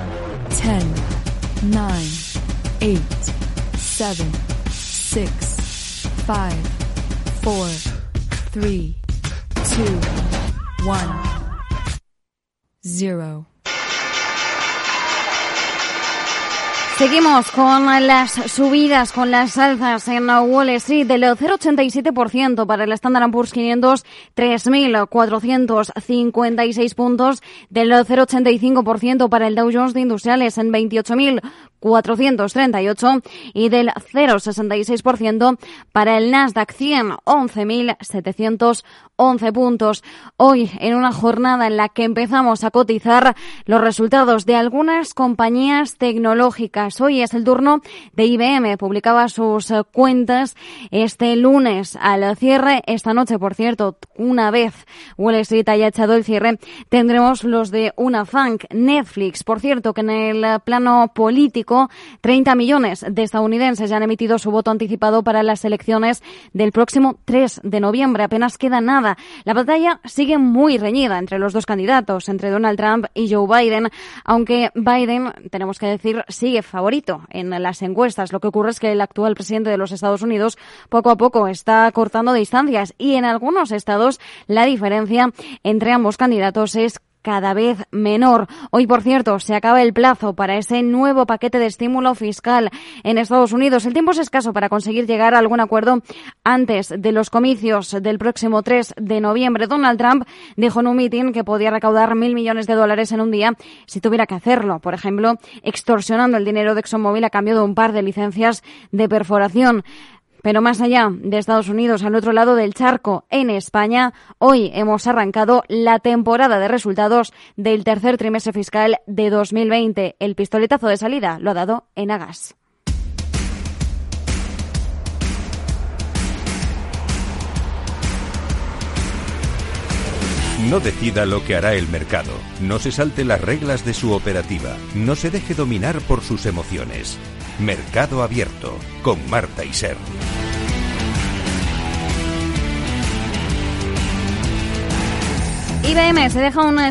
10, 9, 8, 7, 6, 5, 4, 3, 2, 1, 0. Seguimos con las subidas, con las alzas en Wall Street del 0,87% para el Standard & Poor's 500, 3.456 puntos, del 0,85% para el Dow Jones de Industriales en 28.438 y del 0,66% para el Nasdaq 100, 11.711 puntos. Hoy, en una jornada en la que empezamos a cotizar los resultados de algunas compañías tecnológicas. Hoy es el turno de IBM. Publicaba sus cuentas este lunes al cierre. Esta noche, por cierto, una vez Wall Street haya echado el cierre, tendremos los de Unifunk, Netflix. Por cierto, que en el plano político, 30 millones de estadounidenses ya han emitido su voto anticipado para las elecciones del próximo 3 de noviembre. Apenas queda nada. La batalla sigue muy reñida entre los dos candidatos, entre Donald Trump y Joe Biden, aunque Biden, tenemos que decir, sigue favorito en las encuestas. Lo que ocurre es que el actual presidente de los Estados Unidos poco a poco está cortando distancias y en algunos estados la diferencia entre ambos candidatos es cada vez menor. Hoy, por cierto, se acaba el plazo para ese nuevo paquete de estímulo fiscal en Estados Unidos. El tiempo es escaso para conseguir llegar a algún acuerdo antes de los comicios del próximo 3 de noviembre. Donald Trump dijo en un mitin que podía recaudar $1.000 millones en un día si tuviera que hacerlo. Por ejemplo, extorsionando el dinero de ExxonMobil a cambio de un par de licencias de perforación. Pero más allá de Estados Unidos, al otro lado del charco, en España, hoy hemos arrancado la temporada de resultados del tercer trimestre fiscal de 2020. El pistoletazo de salida lo ha dado Enagas. No decida lo que hará el mercado. No se salte las reglas de su operativa. No se deje dominar por sus emociones. Mercado Abierto, con Marta Isern. IBM se deja un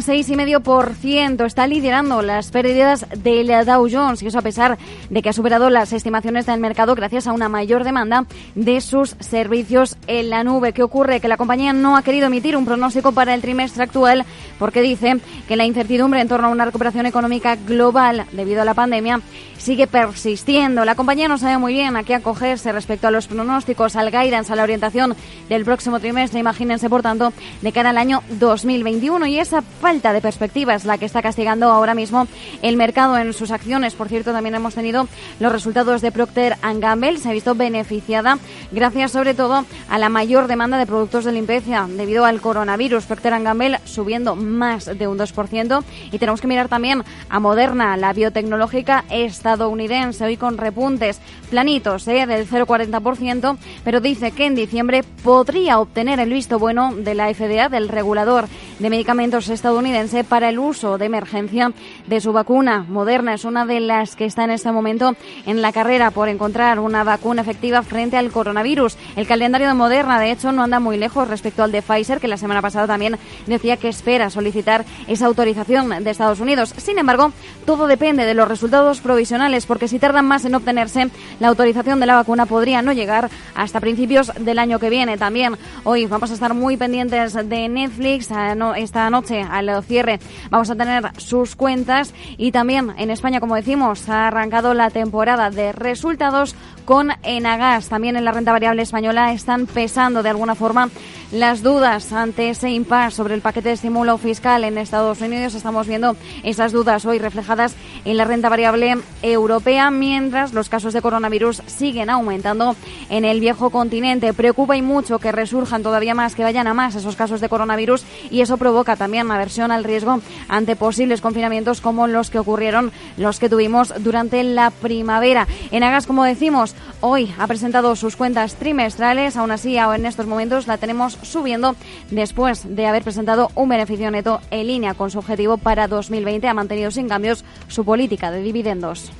6,5%, está liderando las pérdidas del Dow Jones y eso a pesar de que ha superado las estimaciones del mercado gracias a una mayor demanda de sus servicios en la nube. ¿Qué ocurre? Que la compañía no ha querido emitir un pronóstico para el trimestre actual porque dice que la incertidumbre en torno a una recuperación económica global debido a la pandemia sigue persistiendo. La compañía no sabe muy bien a qué acogerse respecto a los pronósticos, al guidance, a la orientación del próximo trimestre. Imagínense, por tanto, de cara al año 2021. Y esa falta de perspectiva es la que está castigando ahora mismo el mercado en sus acciones. Por cierto, también hemos tenido los resultados de Procter & Gamble. Se ha visto beneficiada gracias sobre todo a la mayor demanda de productos de limpieza debido al coronavirus. Procter & Gamble subiendo más de un 2%. Y tenemos que mirar también a Moderna, la biotecnológica estadounidense, hoy con repuntes planitos del 0,40%, pero dice que en diciembre podría obtener el visto bueno de la FDA, del regulador de medicamentos estadounidense, para el uso de emergencia de su vacuna. Moderna es una de las que está en este momento en la carrera por encontrar una vacuna efectiva frente al coronavirus. El calendario de Moderna, de hecho, no anda muy lejos respecto al de Pfizer, que la semana pasada también decía que espera solicitar esa autorización de Estados Unidos. Sin embargo, todo depende de los resultados provisionales, porque si tardan más en obtenerse, la autorización de la vacuna podría no llegar hasta principios del año que viene. También hoy vamos a estar muy pendientes de Netflix. Esta noche, al cierre, vamos a tener sus cuentas y también en España, como decimos, ha arrancado la temporada de resultados con Enagas. También en la renta variable española están pesando de alguna forma las dudas ante ese impasse sobre el paquete de estímulo fiscal en Estados Unidos. Estamos viendo esas dudas hoy reflejadas en la renta variable europea, mientras los casos de coronavirus siguen aumentando en el viejo continente. Preocupa y mucho que resurjan todavía más, que vayan a más esos casos de coronavirus, y eso provoca también aversión al riesgo ante posibles confinamientos como los que ocurrieron, los que tuvimos durante la primavera. Enagas, como decimos, hoy ha presentado sus cuentas trimestrales. Aún así, en estos momentos la tenemos subiendo después de haber presentado un beneficio neto en línea con su objetivo para 2020. Ha mantenido sin cambios su política de dividendos.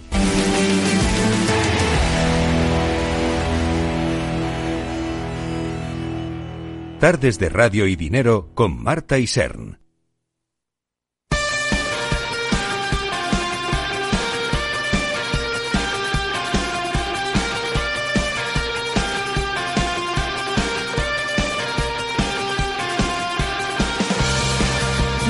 Tardes de Radio y Dinero con Marta Isern.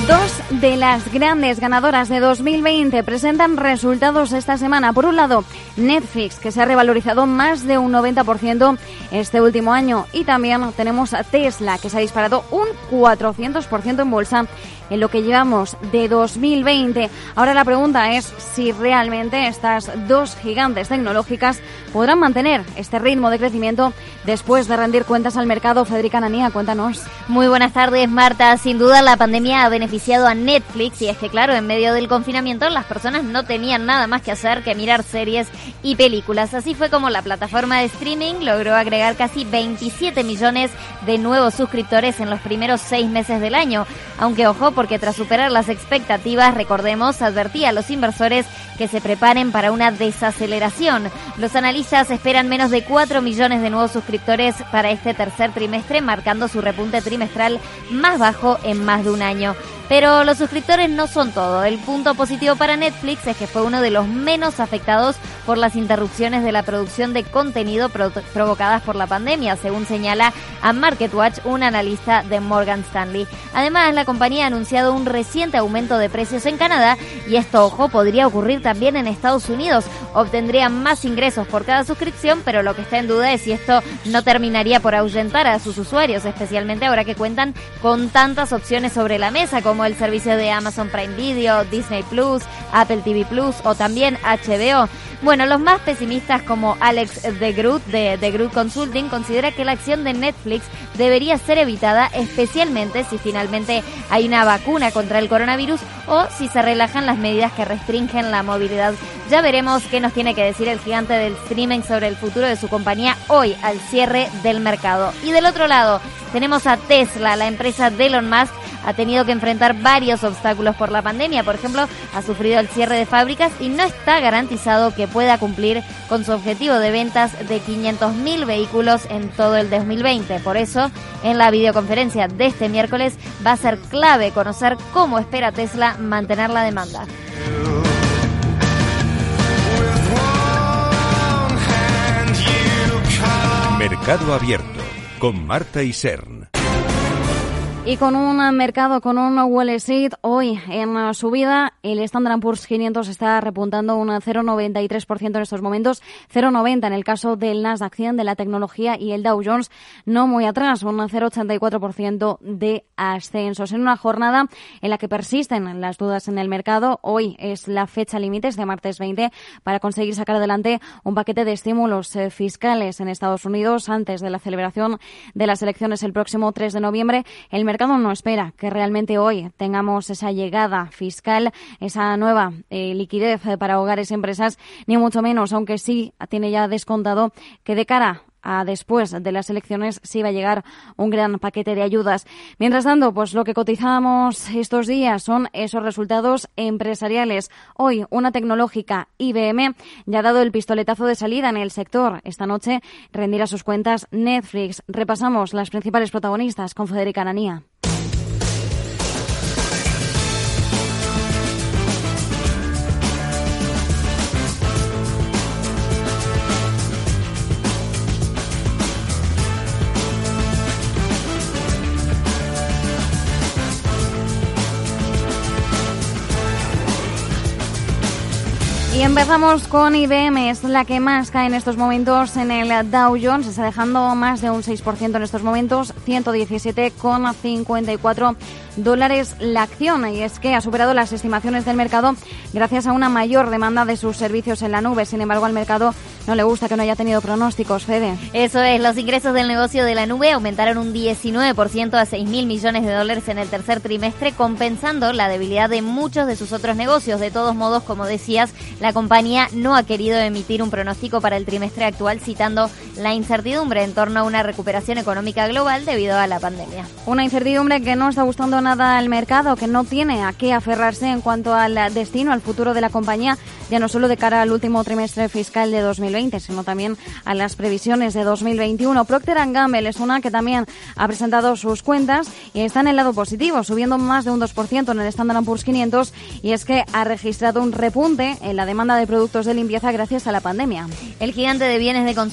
Dos de las grandes ganadoras de 2020 presentan resultados esta semana. Por un lado, Netflix, que se ha revalorizado más de un 90% este último año. Y también tenemos a Tesla, que se ha disparado un 400% en bolsa en lo que llevamos de 2020. Ahora la pregunta es si realmente estas dos gigantes tecnológicas podrán mantener este ritmo de crecimiento después de rendir cuentas al mercado. Federica Nanía, cuéntanos. Muy buenas tardes, Marta. Sin duda la pandemia ha beneficiado a Netflix y es que, claro, en medio del confinamiento las personas no tenían nada más que hacer que mirar series y películas. Así fue como la plataforma de streaming logró agregar casi 27 millones de nuevos suscriptores en los primeros 6 meses del año. Aunque, ojo, porque tras superar las expectativas, recordemos, advertía a los inversores que se preparen para una desaceleración. Los analistas esperan menos de 4 millones de nuevos suscriptores para este tercer trimestre, marcando su repunte trimestral más bajo en más de un año. Pero los suscriptores no son todo. El punto positivo para Netflix es que fue uno de los menos afectados por las interrupciones de la producción de contenido provocadas por la pandemia, según señala a MarketWatch, un analista de Morgan Stanley. Además, la compañía ha anunciado un reciente aumento de precios en Canadá y esto, ojo, podría ocurrir también en Estados Unidos. Obtendrían más ingresos por cada suscripción, pero lo que está en duda es si esto no terminaría por ahuyentar a sus usuarios, especialmente ahora que cuentan con tantas opciones sobre la mesa, como el servicio de Amazon Prime Video, Disney Plus, Apple TV Plus o también HBO. Bueno, los más pesimistas, como Alex de Groot de The Groot Consulting, considera que la acción de Netflix debería ser evitada, especialmente si finalmente hay una vacuna contra el coronavirus o si se relajan las medidas que restringen la movilidad. Ya veremos qué nos tiene que decir el gigante del streaming sobre el futuro de su compañía hoy, al cierre del mercado. Y del otro lado, tenemos a Tesla. La empresa de Elon Musk ha tenido que enfrentar varios obstáculos por la pandemia. Por ejemplo, ha sufrido el cierre de fábricas y no está garantizado que pueda cumplir con su objetivo de ventas de 500.000 vehículos en todo el 2020. Por eso, en la videoconferencia de este miércoles va a ser clave conocer cómo espera Tesla mantener la demanda. Mercado Abierto con Marta Isern. Y con un mercado, con un Wall Street hoy en subida, el Standard & Poor's 500 está repuntando un 0,93% en estos momentos, 0,90% en el caso del Nasdaq 100, de la tecnología, y el Dow Jones no muy atrás, un 0,84% de ascensos. En una jornada en la que persisten las dudas en el mercado, hoy es la fecha límite, de martes 20, para conseguir sacar adelante un paquete de estímulos fiscales en Estados Unidos antes de la celebración de las elecciones el próximo 3 de noviembre. El mercado no espera que realmente hoy tengamos esa llegada fiscal, esa nueva liquidez para hogares y empresas, ni mucho menos, aunque sí tiene ya descontado que de cara a después de las elecciones sí va a llegar un gran paquete de ayudas. Mientras tanto, pues lo que cotizamos estos días son esos resultados empresariales. Hoy, una tecnológica, IBM, ya ha dado el pistoletazo de salida en el sector. Esta noche rendirá sus cuentas Netflix. Repasamos las principales protagonistas con Federica Nanía. Y empezamos con IBM, es la que más cae en estos momentos en el Dow Jones, está dejando más de un 6% en estos momentos, 117,54 dólares la acción, y es que ha superado las estimaciones del mercado gracias a una mayor demanda de sus servicios en la nube. Sin embargo, al mercado no le gusta que no haya tenido pronósticos, Fede. Eso es, los ingresos del negocio de la nube aumentaron un 19% a 6.000 millones de dólares en el tercer trimestre, compensando la debilidad de muchos de sus otros negocios. De todos modos, como decías, la compañía no ha querido emitir un pronóstico para el trimestre actual, citando la incertidumbre en torno a una recuperación económica global debido a la pandemia. Una incertidumbre que no está gustando nada al mercado, que no tiene a qué aferrarse en cuanto al destino, al futuro de la compañía, ya no solo de cara al último trimestre fiscal de 2020, sino también a las previsiones de 2021. Procter & Gamble es una que también ha presentado sus cuentas y está en el lado positivo, subiendo más de un 2% en el Standard & Poor's 500, y es que ha registrado un repunte en la demanda de productos de limpieza gracias a la pandemia. El gigante de bienes de consumo ha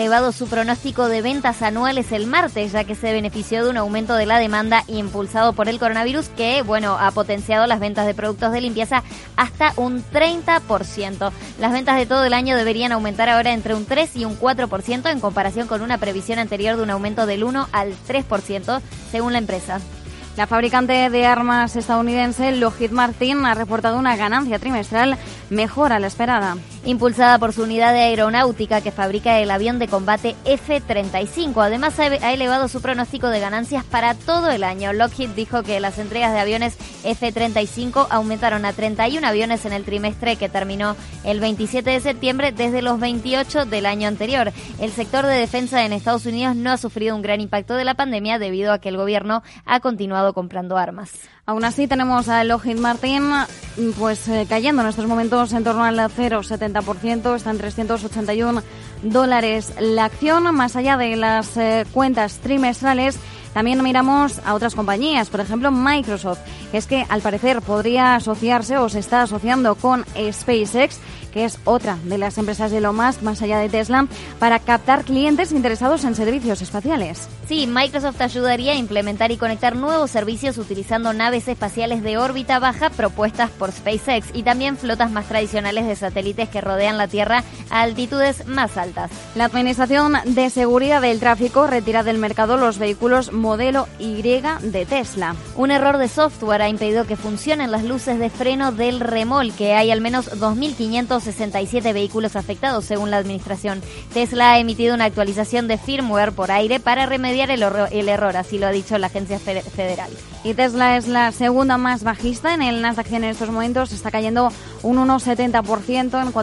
elevado su pronóstico de ventas anuales el martes, ya que se benefició de un aumento de la demanda impulsado por el coronavirus que, ha potenciado las ventas de productos de limpieza hasta un 30%. Las ventas de todo el año deberían aumentar ahora entre un 3 y un 4% en comparación con una previsión anterior de un aumento del 1 al 3%, según la empresa. La fabricante de armas estadounidense Lockheed Martin ha reportado una ganancia trimestral mejor a la esperada. Impulsada por su unidad de aeronáutica que fabrica el avión de combate F-35. Además, ha elevado su pronóstico de ganancias para todo el año. Lockheed dijo que las entregas de aviones F-35 aumentaron a 31 aviones en el trimestre que terminó el 27 de septiembre desde los 28 del año anterior. El sector de defensa en Estados Unidos no ha sufrido un gran impacto de la pandemia debido a que el gobierno ha continuado comprando armas. Aún así tenemos a Lockheed Martin cayendo en estos momentos en torno al 0,70%, está en $381 la acción. Más allá de las cuentas trimestrales, también miramos a otras compañías, por ejemplo Microsoft, que es que al parecer podría asociarse o se está asociando con SpaceX, que es otra de las empresas de Elon Musk, más allá de Tesla, para captar clientes interesados en servicios espaciales. Sí, Microsoft ayudaría a implementar y conectar nuevos servicios utilizando naves espaciales de órbita baja propuestas por SpaceX y también flotas más tradicionales de satélites que rodean la Tierra a altitudes más altas. La Administración de Seguridad del Tráfico retira del mercado los vehículos modelo Y de Tesla. Un error de software ha impedido que funcionen las luces de freno del remolque. Hay al menos 2.567 vehículos afectados, según la administración. Tesla ha emitido una actualización de firmware por aire para remediar el error, así lo ha dicho la agencia federal. Y Tesla es la segunda más bajista en el Nasdaq 100 en estos momentos. Está cayendo un 1,70% en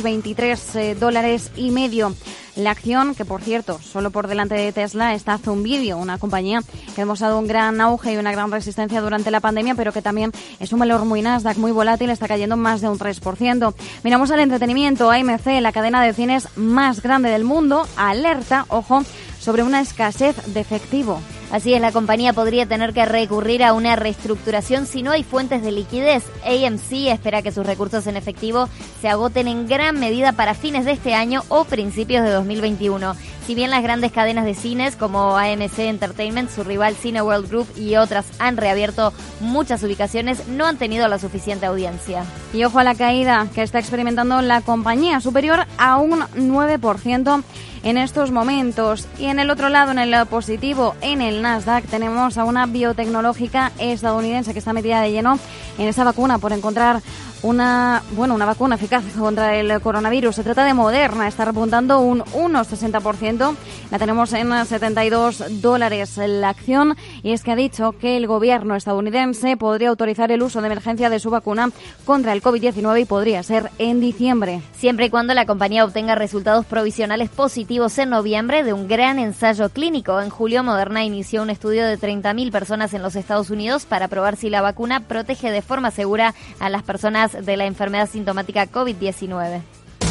$423,5. La acción, que por cierto, solo por delante de Tesla está Zumbidio, una compañía que ha demostrado un gran auge y una gran resistencia durante la pandemia, pero que también es un valor muy Nasdaq, muy volátil, está cayendo más de un 3%. Miramos al entretenimiento. AMC, la cadena de cines más grande del mundo, alerta, ojo, sobre una escasez de efectivo. Así es, la compañía podría tener que recurrir a una reestructuración si no hay fuentes de liquidez. AMC espera que sus recursos en efectivo se agoten en gran medida para fines de este año o principios de 2021. Si bien las grandes cadenas de cines como AMC Entertainment, su rival Cineworld Group y otras han reabierto muchas ubicaciones, no han tenido la suficiente audiencia. Y ojo a la caída que está experimentando la compañía, superior a un 9% en estos momentos. Y en el otro lado, en el positivo, en el Nasdaq, tenemos a una biotecnológica estadounidense que está metida de lleno en esa vacuna por encontrar una vacuna eficaz contra el coronavirus. Se trata de Moderna, está repuntando un 1,60%. La tenemos en $72 la acción. Y es que ha dicho que el gobierno estadounidense podría autorizar el uso de emergencia de su vacuna contra el COVID-19 y podría ser en diciembre. Siempre y cuando la compañía obtenga resultados provisionales positivos en noviembre de un gran ensayo clínico. En julio, Moderna inició un estudio de 30.000 personas en los Estados Unidos para probar si la vacuna protege de forma segura a las personas de la enfermedad sintomática COVID-19.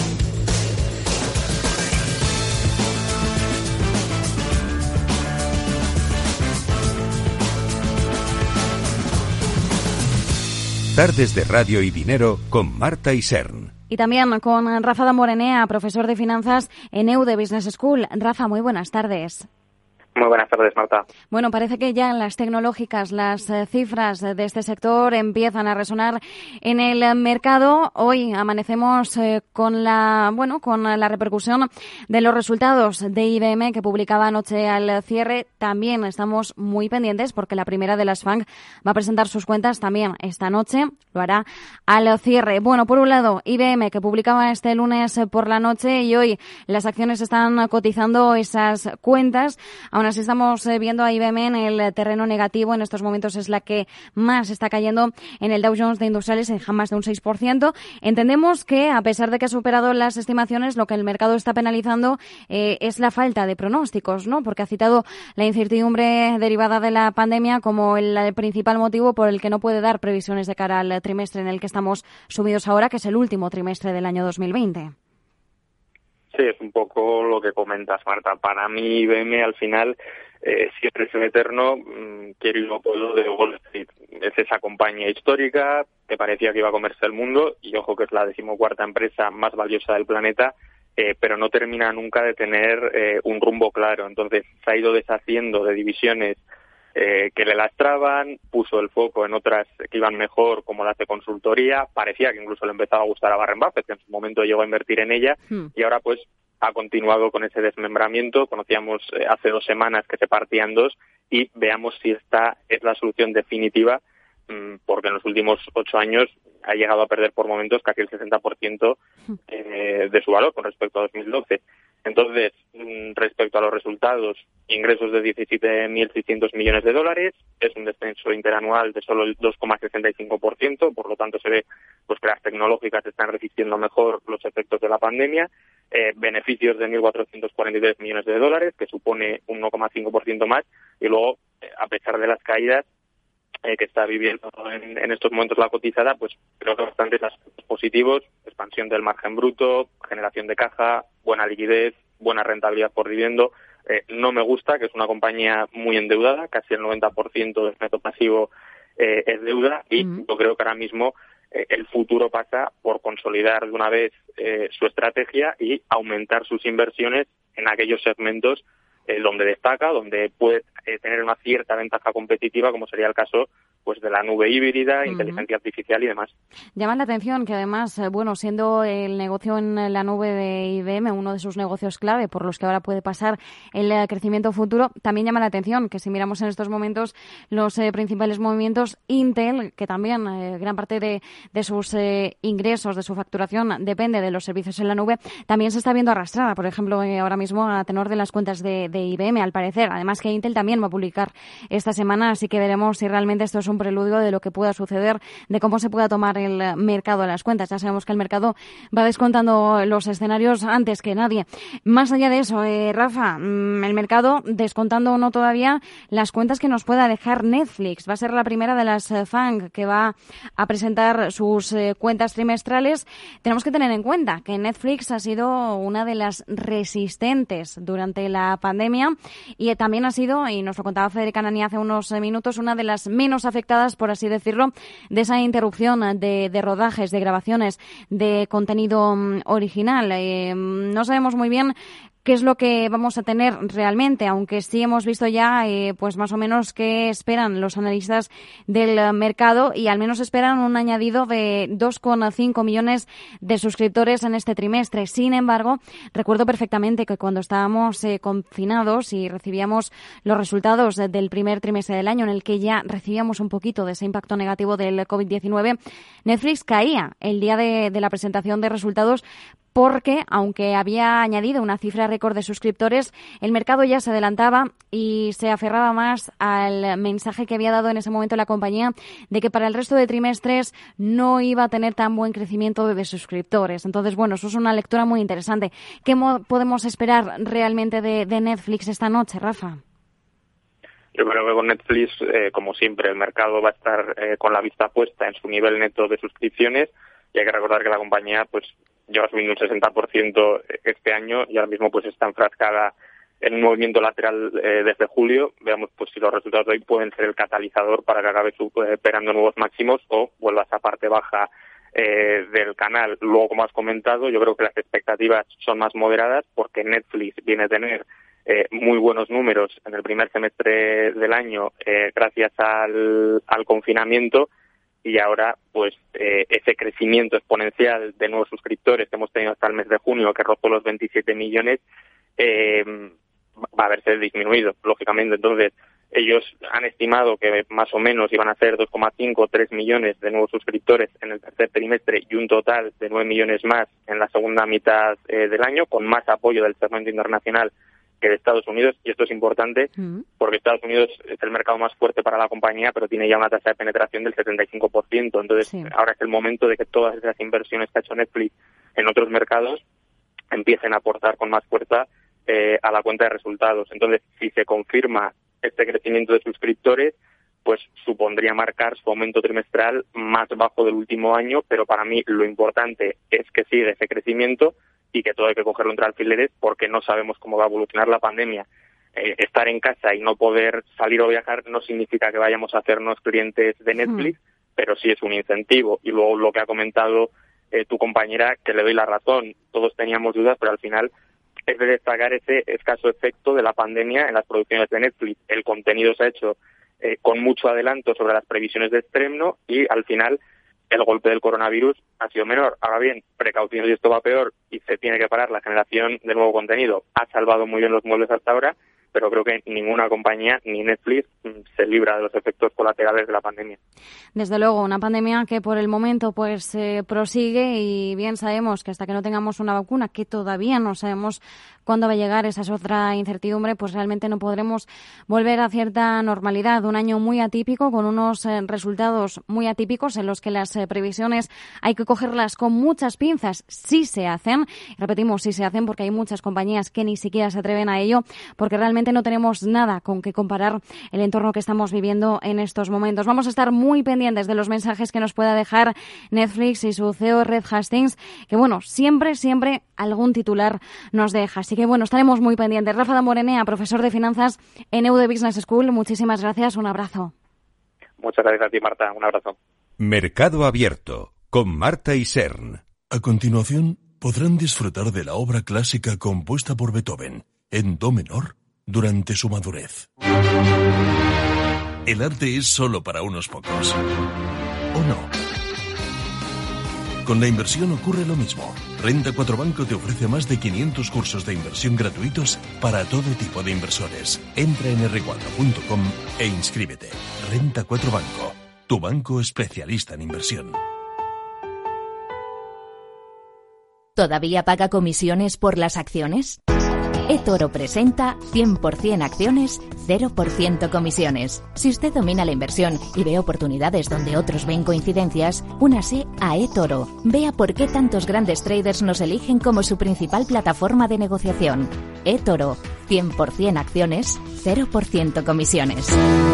Tardes de Radio y Dinero con Marta Isern. Y también con Rafa Damborenea, profesor de finanzas en EUDE Business School. Rafa, muy buenas tardes. Muy buenas tardes, Marta. Bueno, parece que ya en las tecnológicas las cifras de este sector empiezan a resonar en el mercado. Hoy amanecemos con la repercusión de los resultados de IBM que publicaba anoche al cierre. También estamos muy pendientes porque la primera de las FANG va a presentar sus cuentas también esta noche. Lo hará al cierre. Bueno, por un lado, IBM que publicaba este lunes por la noche y hoy las acciones están cotizando esas cuentas. Aún así estamos viendo a IBM en el terreno negativo. En estos momentos es la que más está cayendo en el Dow Jones de Industriales, en más de un 6%. Entendemos que, a pesar de que ha superado las estimaciones, lo que el mercado está penalizando es la falta de pronósticos, ¿no? Porque ha citado la incertidumbre derivada de la pandemia como el principal motivo por el que no puede dar previsiones de cara al trimestre en el que estamos sumidos ahora, que es el último trimestre del año 2020. Sí, es un poco lo que comentas, Marta. Para mí, IBM al final siempre es un eterno quiero y no puedo de Wall Street. Es esa compañía histórica que parecía que iba a comerse el mundo y ojo que es la 14ª empresa más valiosa del planeta pero no termina nunca de tener un rumbo claro. Entonces se ha ido deshaciendo de divisiones que le lastraban, puso el foco en otras que iban mejor, como las de consultoría. Parecía que incluso le empezaba a gustar a Warren Buffett, que en su momento llegó a invertir en ella, y ahora pues ha continuado con ese desmembramiento. Conocíamos hace 2 semanas que se partía en 2, y veamos si esta es la solución definitiva, porque en los últimos 8 años ha llegado a perder por momentos casi el 60% de su valor con respecto a 2012. Entonces, respecto a los resultados, ingresos de 17.600 millones de dólares, es un descenso interanual de solo el 2,65%, por lo tanto se ve pues que las tecnológicas están resistiendo mejor los efectos de la pandemia, beneficios de 1.443 millones de dólares, que supone un 1,5% más, y luego, a pesar de las caídas que está viviendo en estos momentos la cotizada, pues creo que bastantes aspectos positivos: expansión del margen bruto, generación de caja, buena liquidez, buena rentabilidad por dividendo. No me gusta, que es una compañía muy endeudada, casi el 90% del neto pasivo es deuda, y yo creo que ahora mismo el futuro pasa por consolidar de una vez su estrategia y aumentar sus inversiones en aquellos segmentos donde destaca, donde puede tener una cierta ventaja competitiva, como sería el caso pues de la nube híbrida, inteligencia artificial y demás. Llama la atención que además, bueno, siendo el negocio en la nube de IBM uno de sus negocios clave por los que ahora puede pasar el crecimiento futuro, también llama la atención que si miramos en estos momentos los principales movimientos, Intel, que también gran parte de sus ingresos, de su facturación, depende de los servicios en la nube, también se está viendo arrastrada, por ejemplo, ahora mismo a tenor de las cuentas de IBM, al parecer. Además que Intel también va a publicar esta semana, así que veremos si realmente esto es un preludio de lo que pueda suceder, de cómo se pueda tomar el mercado a las cuentas. Ya sabemos que el mercado va descontando los escenarios antes que nadie. Más allá de eso, Rafa, el mercado descontando o no todavía las cuentas que nos pueda dejar Netflix. Va a ser la primera de las FANG que va a presentar sus cuentas trimestrales. Tenemos que tener en cuenta que Netflix ha sido una de las resistentes durante la pandemia y también ha sido, y nos lo contaba Federica Nani hace unos minutos, una de las menos afectadas, por así decirlo, de esa interrupción de rodajes, de grabaciones, de contenido original. No sabemos muy bien qué es lo que vamos a tener realmente, aunque sí hemos visto ya pues más o menos qué esperan los analistas del mercado, y al menos esperan un añadido de 2,5 millones de suscriptores en este trimestre. Sin embargo, recuerdo perfectamente que cuando estábamos confinados y recibíamos los resultados del primer trimestre del año, en el que ya recibíamos un poquito de ese impacto negativo del COVID-19, Netflix caía el día de la presentación de resultados, porque, aunque había añadido una cifra récord de suscriptores, el mercado ya se adelantaba y se aferraba más al mensaje que había dado en ese momento la compañía de que para el resto de trimestres no iba a tener tan buen crecimiento de suscriptores. Entonces, bueno, eso es una lectura muy interesante. ¿Qué podemos esperar realmente de Netflix esta noche, Rafa? Yo creo que con Netflix, como siempre, el mercado va a estar con la vista puesta en su nivel neto de suscripciones, y hay que recordar que la compañía pues lleva subiendo un 60% este año y ahora mismo pues está enfrascada en un movimiento lateral desde julio. Veamos pues si los resultados de hoy pueden ser el catalizador para que acabe superando nuevos máximos o vuelva a esa parte baja del canal. Luego, como has comentado, yo creo que las expectativas son más moderadas porque Netflix viene a tener muy buenos números en el primer semestre del año gracias al confinamiento, y ahora pues ese crecimiento exponencial de nuevos suscriptores que hemos tenido hasta el mes de junio, que rozó los 27 millones, va a verse disminuido, lógicamente. Entonces, ellos han estimado que más o menos iban a ser 2,5 o 3 millones de nuevos suscriptores en el tercer trimestre y un total de 9 millones más en la segunda mitad del año, con más apoyo del segmento internacional que de Estados Unidos, y esto es importante porque Estados Unidos es el mercado más fuerte para la compañía, pero tiene ya una tasa de penetración del 75%. Entonces, ahora es el momento de que todas esas inversiones que ha hecho Netflix en otros mercados empiecen a aportar con más fuerza a la cuenta de resultados. Entonces, si se confirma este crecimiento de suscriptores, pues supondría marcar su aumento trimestral más bajo del último año, pero para mí lo importante es que siga ese crecimiento y que todo hay que cogerlo entre alfileres porque no sabemos cómo va a evolucionar la pandemia. Estar en casa y no poder salir o viajar no significa que vayamos a hacernos clientes de Netflix, pero sí es un incentivo. Y luego lo que ha comentado tu compañera que le doy la razón. Todos teníamos dudas, pero al final es de destacar ese escaso efecto de la pandemia en las producciones de Netflix. El contenido se ha hecho con mucho adelanto sobre las previsiones de estreno y al final el golpe del coronavirus ha sido menor. Ahora bien, precaución si esto va peor y se tiene que parar la generación de nuevo contenido. Ha salvado muy bien los muebles hasta ahora, pero creo que ninguna compañía, ni Netflix, se libra de los efectos colaterales de la pandemia. Desde luego, una pandemia que por el momento pues prosigue y bien sabemos que hasta que no tengamos una vacuna, que todavía no sabemos cuándo va a llegar, esa es otra incertidumbre, pues realmente no podremos volver a cierta normalidad. Un año muy atípico, con unos resultados muy atípicos en los que las previsiones hay que cogerlas con muchas pinzas, sí se hacen, repetimos, sí se hacen, porque hay muchas compañías que ni siquiera se atreven a ello, porque realmente no tenemos nada con que comparar el entorno que estamos viviendo en estos momentos. Vamos a estar muy pendientes de los mensajes que nos pueda dejar Netflix y su CEO Reed Hastings, que bueno, siempre algún titular nos deja. Así que bueno, estaremos muy pendientes. Rafa Damborenea, profesor de finanzas en EUD Business School, muchísimas gracias, un abrazo. Muchas gracias a ti, Marta, un abrazo. Mercado Abierto, con Marta Isern. A continuación, podrán disfrutar de la obra clásica compuesta por Beethoven, en do menor, durante su madurez. El arte es solo para unos pocos. ¿O no? Con la inversión ocurre lo mismo. Renta 4 Banco te ofrece más de 500 cursos de inversión gratuitos para todo tipo de inversores. Entra en r4.com e inscríbete. Renta 4 Banco, tu banco especialista en inversión. ¿Todavía paga comisiones por las acciones? eToro presenta 100% acciones, 0% comisiones. Si usted domina la inversión y ve oportunidades donde otros ven coincidencias, únase a eToro. Vea por qué tantos grandes traders nos eligen como su principal plataforma de negociación. eToro, 100% acciones, 0% comisiones.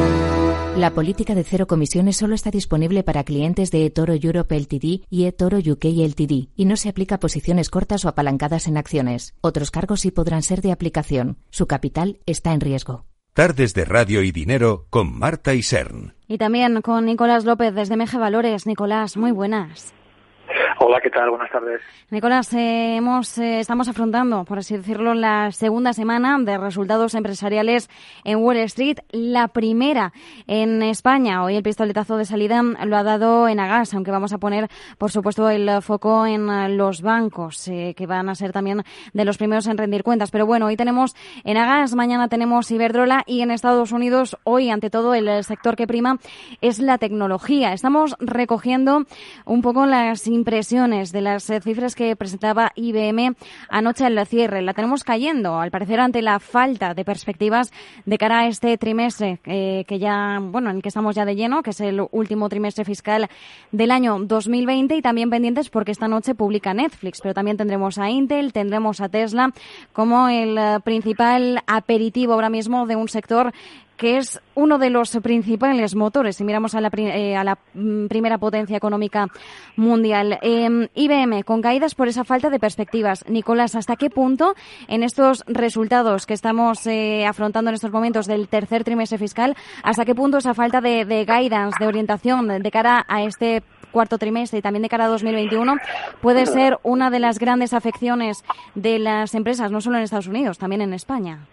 La política de cero comisiones solo está disponible para clientes de eToro Europe Ltd y eToro UK Ltd y no se aplica a posiciones cortas o apalancadas en acciones. Otros cargos sí podrán ser de aplicación. Su capital está en riesgo. Tardes de Radio y Dinero con Marta Isern. Y también con Nicolás López desde MG Valores. Nicolás, muy buenas. Hola, ¿qué tal? Buenas tardes. Nicolás, estamos afrontando, por así decirlo, la segunda semana de resultados empresariales en Wall Street, la primera en España. Hoy el pistoletazo de salida lo ha dado Enagas, aunque vamos a poner, por supuesto, el foco en los bancos, que van a ser también de los primeros en rendir cuentas. Pero bueno, hoy tenemos Enagas, mañana tenemos Iberdrola y en Estados Unidos, hoy, ante todo, el sector que prima es la tecnología. Estamos recogiendo un poco las impresiones de las cifras que presentaba IBM anoche al cierre. La tenemos cayendo, al parecer, ante la falta de perspectivas de cara a este trimestre que ya, bueno, en el que estamos ya de lleno, que es el último trimestre fiscal del año 2020, y también pendientes porque esta noche publica Netflix, pero también tendremos a Intel, tendremos a Tesla como el principal aperitivo ahora mismo de un sector que es uno de los principales motores, si miramos a la primera potencia económica mundial. IBM, con caídas por esa falta de perspectivas. Nicolás, ¿hasta qué punto en estos resultados que estamos afrontando en estos momentos del tercer trimestre fiscal, hasta qué punto esa falta de guidance, de orientación de cara a este cuarto trimestre y también de cara a 2021 puede ser una de las grandes afecciones de las empresas, no solo en Estados Unidos, también en España?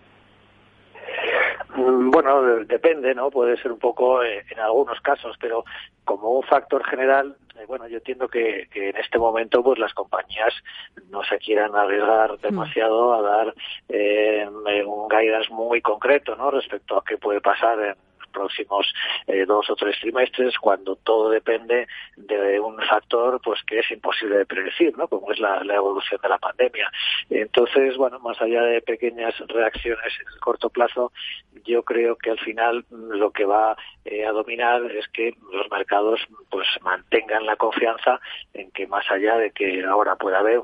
Bueno, depende, ¿no? Puede ser un poco en algunos casos, pero como un factor general, bueno, yo entiendo que en este momento pues las compañías no se quieran arriesgar demasiado a dar un guidance muy concreto, ¿no? Respecto a qué puede pasar en próximos 2 o 3 trimestres, cuando todo depende de un factor pues que es imposible de predecir, ¿no? Como es la evolución de la pandemia. Entonces, bueno, más allá de pequeñas reacciones en el corto plazo, yo creo que al final lo que va a dominar es que los mercados pues mantengan la confianza en que, más allá de que ahora pueda haber una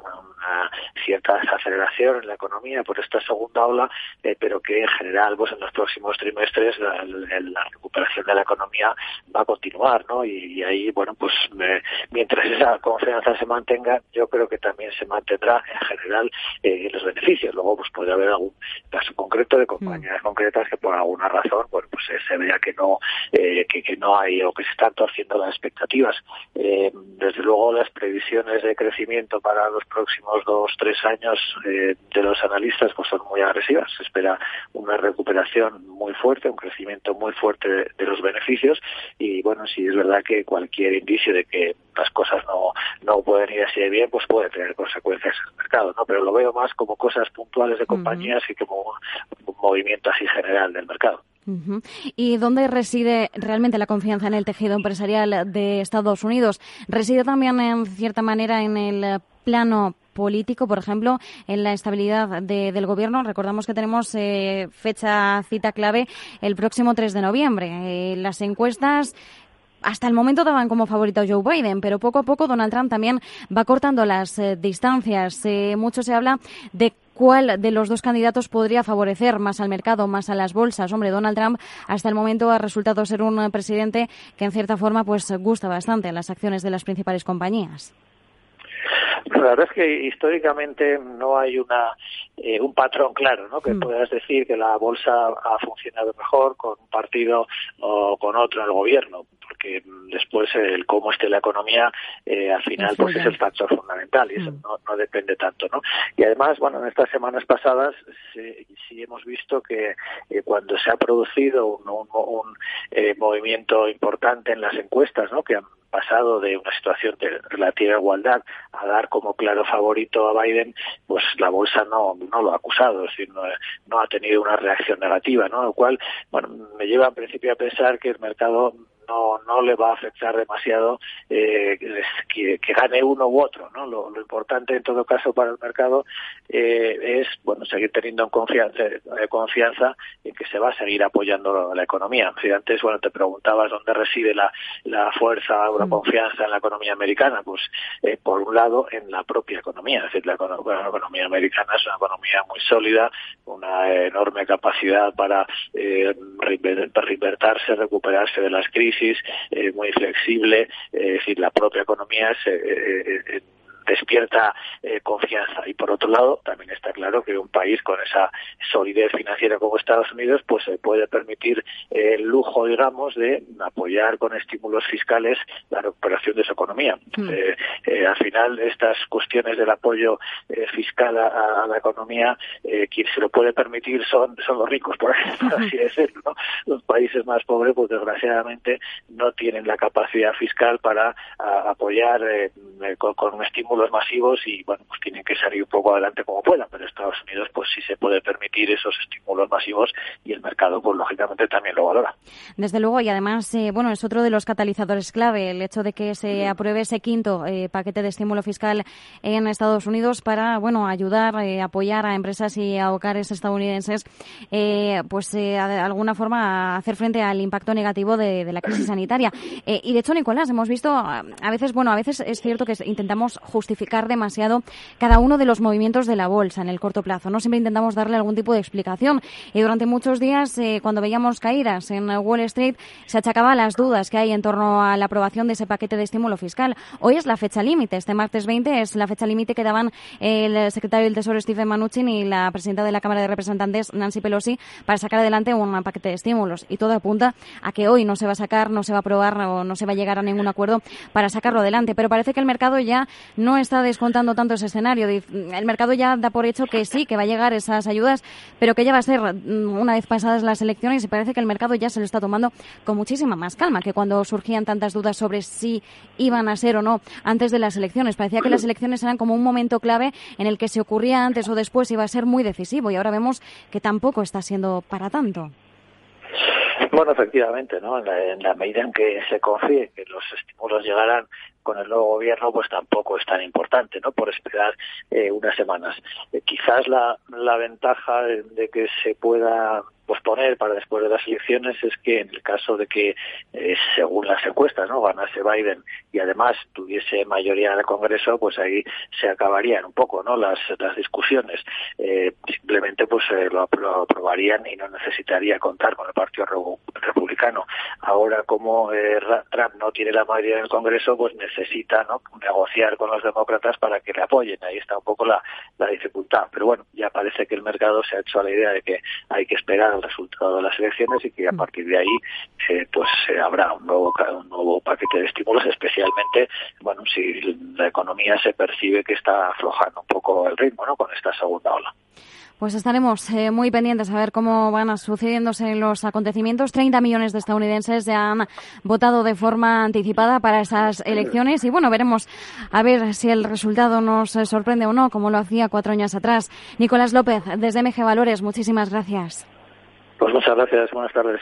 una cierta desaceleración en la economía por esta segunda ola, pero que en general pues en los próximos trimestres la recuperación de la economía va a continuar, ¿no? Y ahí, bueno, pues mientras esa confianza se mantenga, yo creo que también se mantendrá en general los beneficios. Luego pues puede haber algún caso concreto de compañías concretas que por alguna razón, bueno, pues se vea que no hay o que se están torciendo las expectativas. Desde luego las previsiones de crecimiento para los próximos 2-3 años de los analistas pues son muy agresivas. Se espera una recuperación muy fuerte, un crecimiento muy fuerte de los beneficios, y bueno, si es verdad que cualquier indicio de que las cosas no pueden ir así de bien, pues puede tener consecuencias en el mercado, ¿no? Pero lo veo más como cosas puntuales de compañías que como un movimiento así general del mercado. ¿Y dónde reside realmente la confianza en el tejido empresarial de Estados Unidos? ¿Reside también en cierta manera en el plano político, por ejemplo, en la estabilidad del gobierno? Recordamos que tenemos cita clave el próximo 3 de noviembre. Las encuestas hasta el momento daban como favorito a Joe Biden, pero poco a poco Donald Trump también va cortando las distancias. Mucho se habla de cuál de los dos candidatos podría favorecer más al mercado, más a las bolsas. Hombre, Donald Trump hasta el momento ha resultado ser un presidente que en cierta forma pues gusta bastante a las acciones de las principales compañías. La verdad es que históricamente no hay un patrón claro, ¿no? Que puedas decir que la bolsa ha funcionado mejor con un partido o con otro en el gobierno, porque después el cómo esté la economía al final pues es el factor fundamental, y eso no depende tanto, ¿no? Y además, bueno, en estas semanas pasadas sí hemos visto que cuando se ha producido un movimiento importante en las encuestas, ¿no? Que han pasado de una situación de relativa igualdad a dar como claro favorito a Biden, pues la bolsa no lo ha acusado, es decir, no ha tenido una reacción negativa, ¿no? Lo cual, bueno, me lleva en principio a pensar que el mercado no le va a afectar demasiado que gane uno u otro, ¿no? Lo importante en todo caso para el mercado es, bueno, seguir teniendo confianza en que se va a seguir apoyando la economía. Si antes, bueno, te preguntabas dónde reside la fuerza o la confianza en la economía americana, pues por un lado en la propia economía, es decir, la economía americana es una economía muy sólida, una enorme capacidad para reinvertirse, recuperarse de las crisis, muy flexible, es decir, la propia economía despierta confianza. Y por otro lado, también está claro que un país con esa solidez financiera como Estados Unidos, pues se puede permitir el lujo, digamos, de apoyar con estímulos fiscales la recuperación de su economía. Al final, estas cuestiones del apoyo fiscal a la economía, quien se lo puede permitir son los ricos, por así decirlo, ¿no? Los países más pobres, pues desgraciadamente, no tienen la capacidad fiscal para apoyar con estímulos masivos, y bueno, pues tienen que salir un poco adelante como puedan, pero Estados Unidos pues sí se puede permitir esos estímulos masivos, y el mercado pues lógicamente también lo valora. Desde luego, y además bueno, es otro de los catalizadores clave el hecho de que se apruebe ese quinto paquete de estímulo fiscal en Estados Unidos para, bueno, ayudar, apoyar a empresas y a hogares estadounidenses pues de alguna forma a hacer frente al impacto negativo de la crisis sanitaria. Y de hecho, Nicolás, hemos visto a veces es cierto que intentamos justificar demasiado cada uno de los movimientos de la bolsa en el corto plazo, ¿no? Siempre intentamos darle algún tipo de explicación, y durante muchos días cuando veíamos caídas en Wall Street se achacaba las dudas que hay en torno a la aprobación de ese paquete de estímulo fiscal. Hoy es la fecha límite, este martes 20 es la fecha límite que daban el secretario del Tesoro Stephen Mnuchin y la presidenta de la Cámara de Representantes Nancy Pelosi para sacar adelante un paquete de estímulos, y todo apunta a que hoy no se va a sacar, no se va a aprobar o no se va a llegar a ningún acuerdo para sacarlo adelante, pero parece que el mercado ya no está descontando tanto ese escenario. El mercado ya da por hecho que sí, que va a llegar esas ayudas, pero que ya va a ser una vez pasadas las elecciones, y parece que el mercado ya se lo está tomando con muchísima más calma que cuando surgían tantas dudas sobre si iban a ser o no antes de las elecciones. Parecía que las elecciones eran como un momento clave en el que si ocurría antes o después iba a ser muy decisivo, y ahora vemos que tampoco está siendo para tanto. Bueno, efectivamente, ¿no? En la medida en que se confíe que los estímulos llegarán con el nuevo gobierno pues tampoco es tan importante, ¿no? Por esperar unas semanas. Quizás la ventaja de que se pueda posponer para después de las elecciones es que en el caso de que, según las encuestas, no ganase Biden y además tuviese mayoría en el Congreso, pues ahí se acabarían un poco, ¿no?, las discusiones. Simplemente pues lo aprobarían y no necesitaría contar con el Partido Republicano. Ahora, como Trump no tiene la mayoría en el Congreso, pues necesita, ¿no?, negociar con los demócratas para que le apoyen. Ahí está un poco la dificultad. Pero bueno, ya parece que el mercado se ha hecho a la idea de que hay que esperar el resultado de las elecciones y que a partir de ahí pues habrá un nuevo paquete de estímulos, especialmente bueno, si la economía se percibe que está aflojando un poco el ritmo, ¿no?, con esta segunda ola. Pues estaremos muy pendientes a ver cómo van sucediéndose los acontecimientos. 30 millones de estadounidenses ya han votado de forma anticipada para esas elecciones y bueno, veremos a ver si el resultado nos sorprende o no, como lo hacía 4 años atrás. Nicolás López, desde MG Valores, muchísimas gracias. Pues muchas gracias, buenas tardes.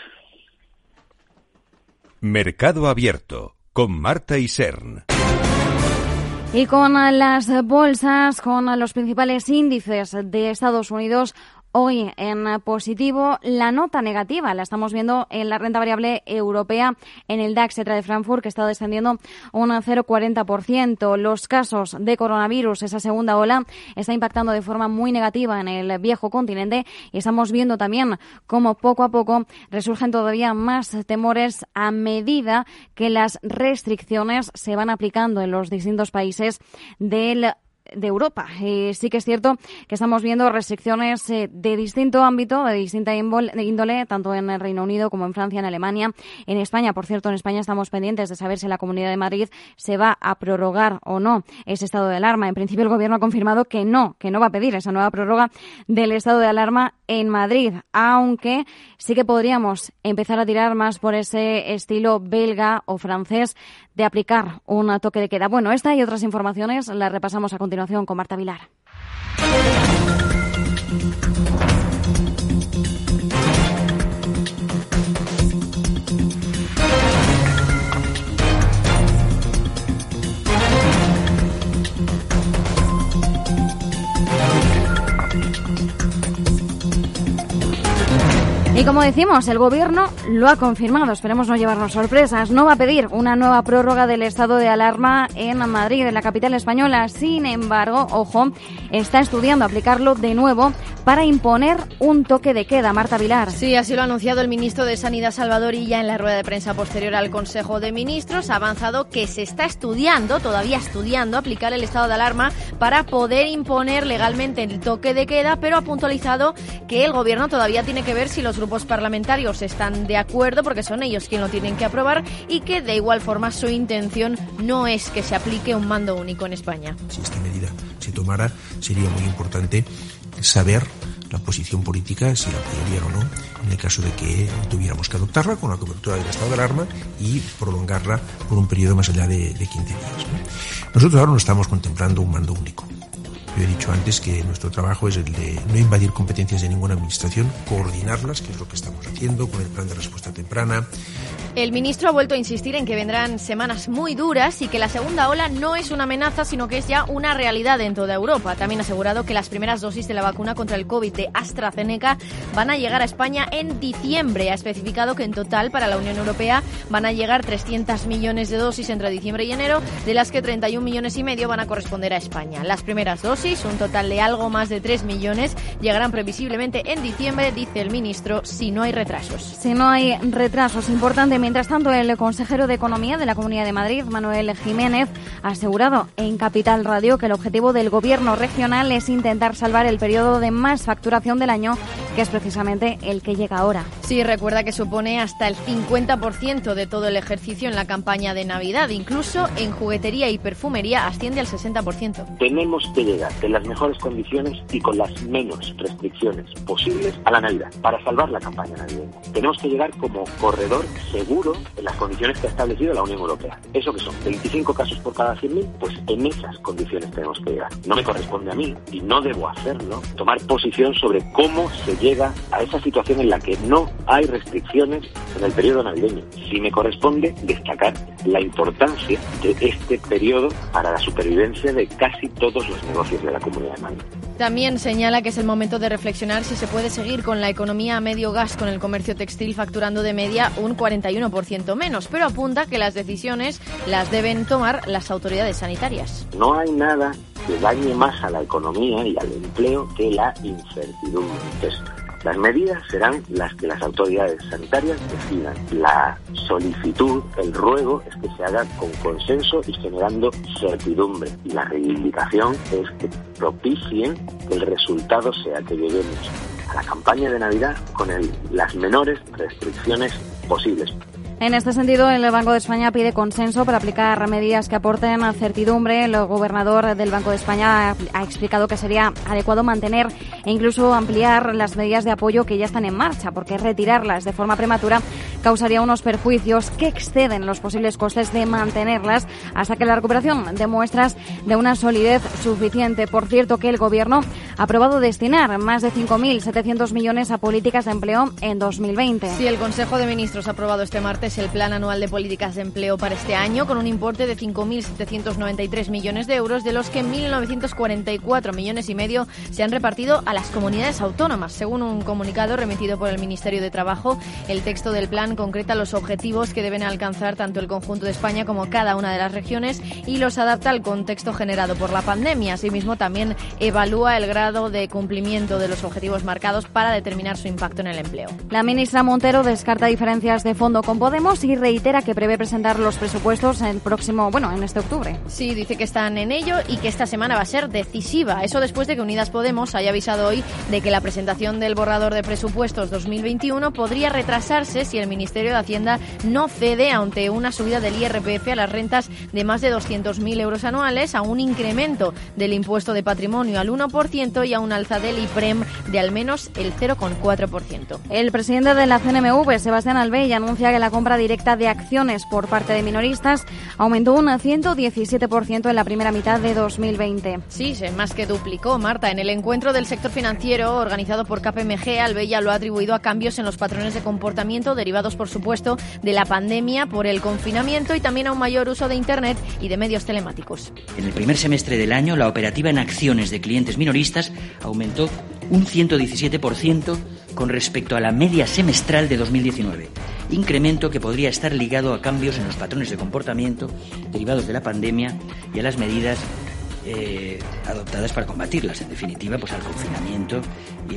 Mercado Abierto, con Marta Isern. Y con las bolsas, con los principales índices de Estados Unidos, hoy en positivo, la nota negativa la estamos viendo en la renta variable europea, en el DAX de Frankfurt, que está descendiendo un 0,40%. Los casos de coronavirus, esa segunda ola, está impactando de forma muy negativa en el viejo continente y estamos viendo también cómo poco a poco resurgen todavía más temores a medida que las restricciones se van aplicando en los distintos países de Europa. Sí que es cierto que estamos viendo restricciones de distinto ámbito, de distinta índole, tanto en el Reino Unido como en Francia, en Alemania, en España. Por cierto, en España estamos pendientes de saber si la Comunidad de Madrid se va a prorrogar o no ese estado de alarma. En principio, el Gobierno ha confirmado que no va a pedir esa nueva prórroga del estado de alarma en Madrid, aunque sí que podríamos empezar a tirar más por ese estilo belga o francés de aplicar un toque de queda. Bueno, esta y otras informaciones las repasamos a continuación con Marta Vilar. Y como decimos, el Gobierno lo ha confirmado. Esperemos no llevarnos sorpresas. No va a pedir una nueva prórroga del estado de alarma en Madrid, en la capital española. Sin embargo, ojo, está estudiando aplicarlo de nuevo para imponer un toque de queda. Marta Vilar. Sí, así lo ha anunciado el ministro de Sanidad, Salvador Illa, en la rueda de prensa posterior al Consejo de Ministros. Ha avanzado que se está todavía estudiando, aplicar el estado de alarma para poder imponer legalmente el toque de queda, pero ha puntualizado que el Gobierno todavía tiene que ver si los grupos parlamentarios están de acuerdo, porque son ellos quienes lo tienen que aprobar, y que de igual forma su intención no es que se aplique un mando único en España. Si esta medida se tomara, sería muy importante saber la posición política, si la apoyarían o no, en el caso de que tuviéramos que adoptarla con la cobertura del estado de alarma y prolongarla por un periodo más allá de 15 días, ¿no? Nosotros ahora no estamos contemplando un mando único. Yo he dicho antes que nuestro trabajo es el de no invadir competencias de ninguna administración, coordinarlas, que es lo que estamos haciendo con el plan de respuesta temprana. El ministro ha vuelto a insistir en que vendrán semanas muy duras y que la segunda ola no es una amenaza, sino que es ya una realidad en toda Europa. También ha asegurado que las primeras dosis de la vacuna contra el COVID de AstraZeneca van a llegar a España en diciembre. Ha especificado que en total para la Unión Europea van a llegar 300 millones de dosis entre diciembre y enero, de las que 31,5 millones van a corresponder a España. Las primeras dosis, un total de algo más de 3 millones, llegarán previsiblemente en diciembre, dice el ministro, si no hay retrasos. Si no hay retrasos, importante. Mientras tanto, el consejero de Economía de la Comunidad de Madrid, Manuel Jiménez, ha asegurado en Capital Radio que el objetivo del Gobierno regional es intentar salvar el periodo de más facturación del año, que es precisamente el que llega ahora. Sí, recuerda que supone hasta el 50% de todo el ejercicio en la campaña de Navidad. Incluso en juguetería y perfumería asciende al 60%. Tenemos que llegar en las mejores condiciones y con las menos restricciones posibles a la Navidad para salvar la campaña navideña. Tenemos que llegar como corredor seguro en las condiciones que ha establecido la Unión Europea. ¿Eso que son? 25 casos por cada 100.000, pues en esas condiciones tenemos que llegar. No me corresponde a mí, y no debo hacerlo, tomar posición sobre cómo se llega a esa situación en la que no hay restricciones en el periodo navideño. Sí me corresponde destacar la importancia de este periodo para la supervivencia de casi todos los negocios de la Comunidad de Madrid. También señala que es el momento de reflexionar si se puede seguir con la economía a medio gas con el comercio textil facturando de media un 41% menos, pero apunta que las decisiones las deben tomar las autoridades sanitarias. No hay nada que dañe más a la economía y al empleo que la incertidumbre. Entonces, las medidas serán las que las autoridades sanitarias decidan. La solicitud, el ruego, es que se haga con consenso y generando certidumbre. Y la reivindicación es que propicien que el resultado sea que lleguemos a la campaña de Navidad con las menores restricciones posibles. En este sentido, el Banco de España pide consenso para aplicar medidas que aporten certidumbre. El gobernador del Banco de España ha explicado que sería adecuado mantener e incluso ampliar las medidas de apoyo que ya están en marcha, porque retirarlas de forma prematura causaría unos perjuicios que exceden los posibles costes de mantenerlas hasta que la recuperación dé muestras de una solidez suficiente. Por cierto, que el Gobierno ha aprobado destinar más de 5.700 millones a políticas de empleo en 2020. Sí, el Consejo de Ministros ha aprobado este martes el Plan Anual de Políticas de Empleo para este año, con un importe de 5.793 millones de euros, de los que 1.944 millones y medio se han repartido a las comunidades autónomas. Según un comunicado remitido por el Ministerio de Trabajo, el texto del plan concreta los objetivos que deben alcanzar tanto el conjunto de España como cada una de las regiones y los adapta al contexto generado por la pandemia. Asimismo, también evalúa el grado de cumplimiento de los objetivos marcados para determinar su impacto en el empleo. La ministra Montero descarta diferencias de fondo con Podemos y reitera que prevé presentar los presupuestos en este octubre. Sí, dice que están en ello y que esta semana va a ser decisiva. Eso después de que Unidas Podemos haya avisado hoy de que la presentación del borrador de presupuestos 2021 podría retrasarse si el Ministerio de Hacienda no cede ante una subida del IRPF a las rentas de más de 200.000 euros anuales, a un incremento del impuesto de patrimonio al 1% y a un alza del IPREM de al menos el 0,4%. El presidente de la CNMV, Sebastián Albey, anuncia que la compra directa de acciones por parte de minoristas aumentó un 117% en la primera mitad de 2020. Sí, se más que duplicó, Marta. En el encuentro del sector financiero organizado por KPMG, Albey lo ha atribuido a cambios en los patrones de comportamiento derivados, por supuesto, de la pandemia por el confinamiento y también a un mayor uso de Internet y de medios telemáticos. En el primer semestre del año, la operativa en acciones de clientes minoristas aumentó un 117% con respecto a la media semestral de 2019, incremento que podría estar ligado a cambios en los patrones de comportamiento derivados de la pandemia y a las medidas adoptadas para combatirlas, en definitiva, pues al confinamiento y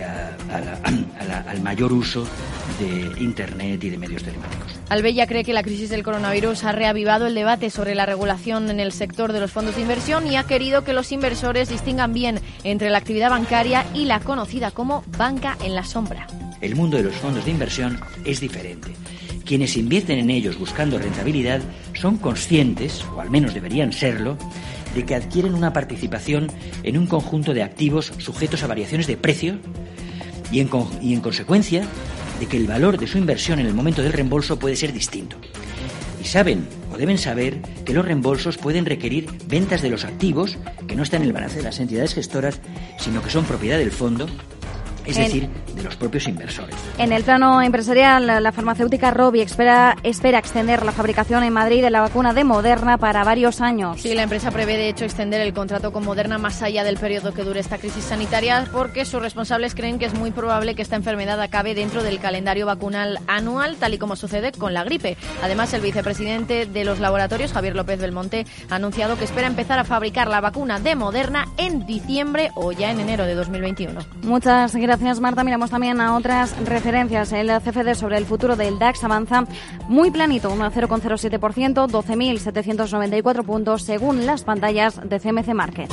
al mayor uso de Internet y de medios telemáticos. Albey cree que la crisis del coronavirus ha reavivado el debate sobre la regulación en el sector de los fondos de inversión y ha querido que los inversores distingan bien entre la actividad bancaria y la conocida como banca en la sombra. El mundo de los fondos de inversión es diferente. Quienes invierten en ellos buscando rentabilidad son conscientes, o al menos deberían serlo, de que adquieren una participación en un conjunto de activos sujetos a variaciones de precio y en consecuencia de que el valor de su inversión en el momento del reembolso puede ser distinto. Y saben o deben saber que los reembolsos pueden requerir ventas de los activos que no están en el balance de las entidades gestoras, sino que son propiedad del fondo, es decir, de los propios inversores. En el plano empresarial, la farmacéutica Rovi espera extender la fabricación en Madrid de la vacuna de Moderna para varios años. Sí, la empresa prevé, de hecho, extender el contrato con Moderna más allá del periodo que dure esta crisis sanitaria, porque sus responsables creen que es muy probable que esta enfermedad acabe dentro del calendario vacunal anual, tal y como sucede con la gripe. Además, el vicepresidente de los laboratorios, Javier López Belmonte, ha anunciado que espera empezar a fabricar la vacuna de Moderna en diciembre o ya en enero de 2021. Muchas gracias, Marta. Miramos también a otras referencias. El CFD sobre el futuro del DAX avanza muy planito, un 0,07%, 12.794 puntos según las pantallas de CMC Market.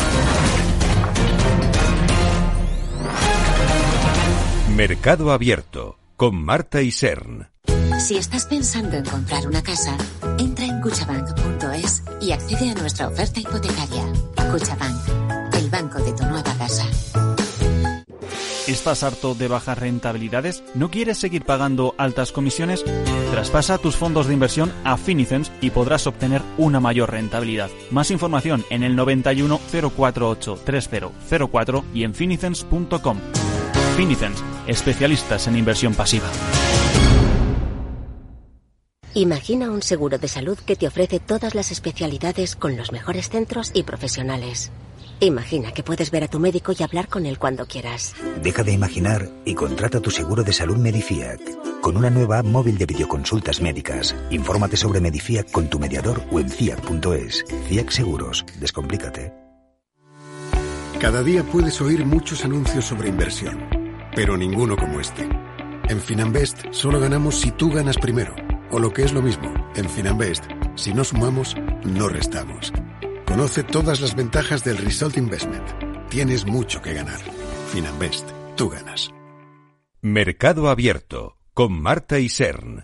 Mercado Abierto con Marta Isern. Si estás pensando en comprar una casa, entra en cuchabank.es y accede a nuestra oferta hipotecaria. Cuchabank, el banco de tu nueva casa. ¿Estás harto de bajas rentabilidades? ¿No quieres seguir pagando altas comisiones? Traspasa tus fondos de inversión a Finicens y podrás obtener una mayor rentabilidad. Más información en el 91 048 3004 y en finicens.com. Finicens, especialistas en inversión pasiva. Imagina un seguro de salud que te ofrece todas las especialidades con los mejores centros y profesionales. Imagina que puedes ver a tu médico y hablar con él cuando quieras. Deja de imaginar y contrata tu seguro de salud Medifiac. Con una nueva app móvil de videoconsultas médicas. Infórmate sobre Medifiac con tu mediador o en fiac.es. Fiac Seguros. Descomplícate. Cada día puedes oír muchos anuncios sobre inversión, pero ninguno como este. En Finanbest solo ganamos si tú ganas primero. O lo que es lo mismo, en Finanbest, si no sumamos, no restamos. Conoce todas las ventajas del Result Investment. Tienes mucho que ganar. Finanbest, tú ganas. Mercado Abierto, con Marta Isern.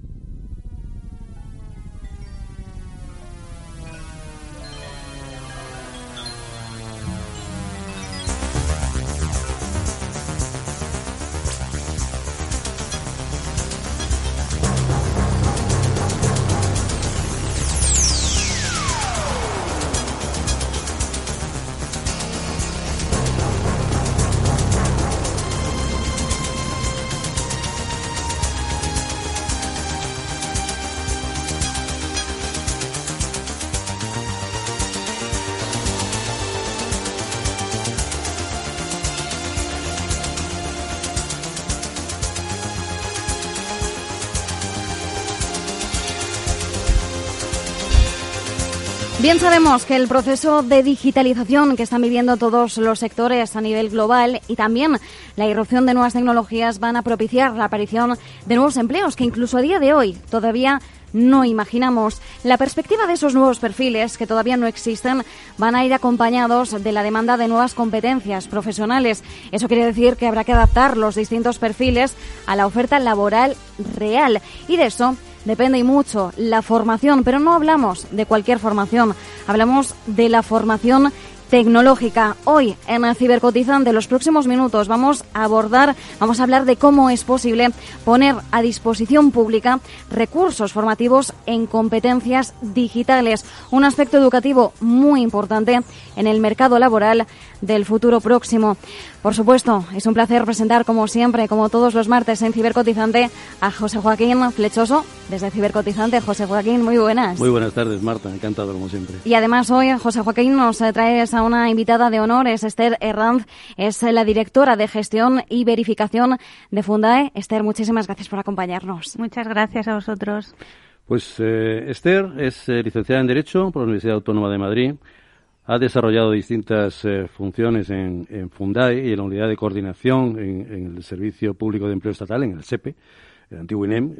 Bien sabemos que el proceso de digitalización que están viviendo todos los sectores a nivel global y también la irrupción de nuevas tecnologías van a propiciar la aparición de nuevos empleos que incluso a día de hoy todavía no imaginamos. La perspectiva de esos nuevos perfiles que todavía no existen van a ir acompañados de la demanda de nuevas competencias profesionales. Eso quiere decir que habrá que adaptar los distintos perfiles a la oferta laboral real y de eso depende y mucho la formación, pero no hablamos de cualquier formación, hablamos de la formación tecnológica. Hoy en Cibercotizante, los próximos minutos, vamos a hablar de cómo es posible poner a disposición pública recursos formativos en competencias digitales, un aspecto educativo muy importante en el mercado laboral del futuro próximo. Por supuesto, es un placer presentar, como siempre, como todos los martes en Cibercotizante, a José Joaquín Flechoso, desde Cibercotizante. José Joaquín, muy buenas. Muy buenas tardes, Marta, encantado como siempre. Y además hoy, José Joaquín, nos traes a una invitada de honor, es Esther Herranz, es la directora de Gestión y Verificación de Fundae. Esther, muchísimas gracias por acompañarnos. Muchas gracias a vosotros. Pues Esther es licenciada en Derecho por la Universidad Autónoma de Madrid. Ha desarrollado distintas funciones en Fundae y en la unidad de coordinación en el Servicio Público de Empleo Estatal, en el SEPE, el antiguo INEM,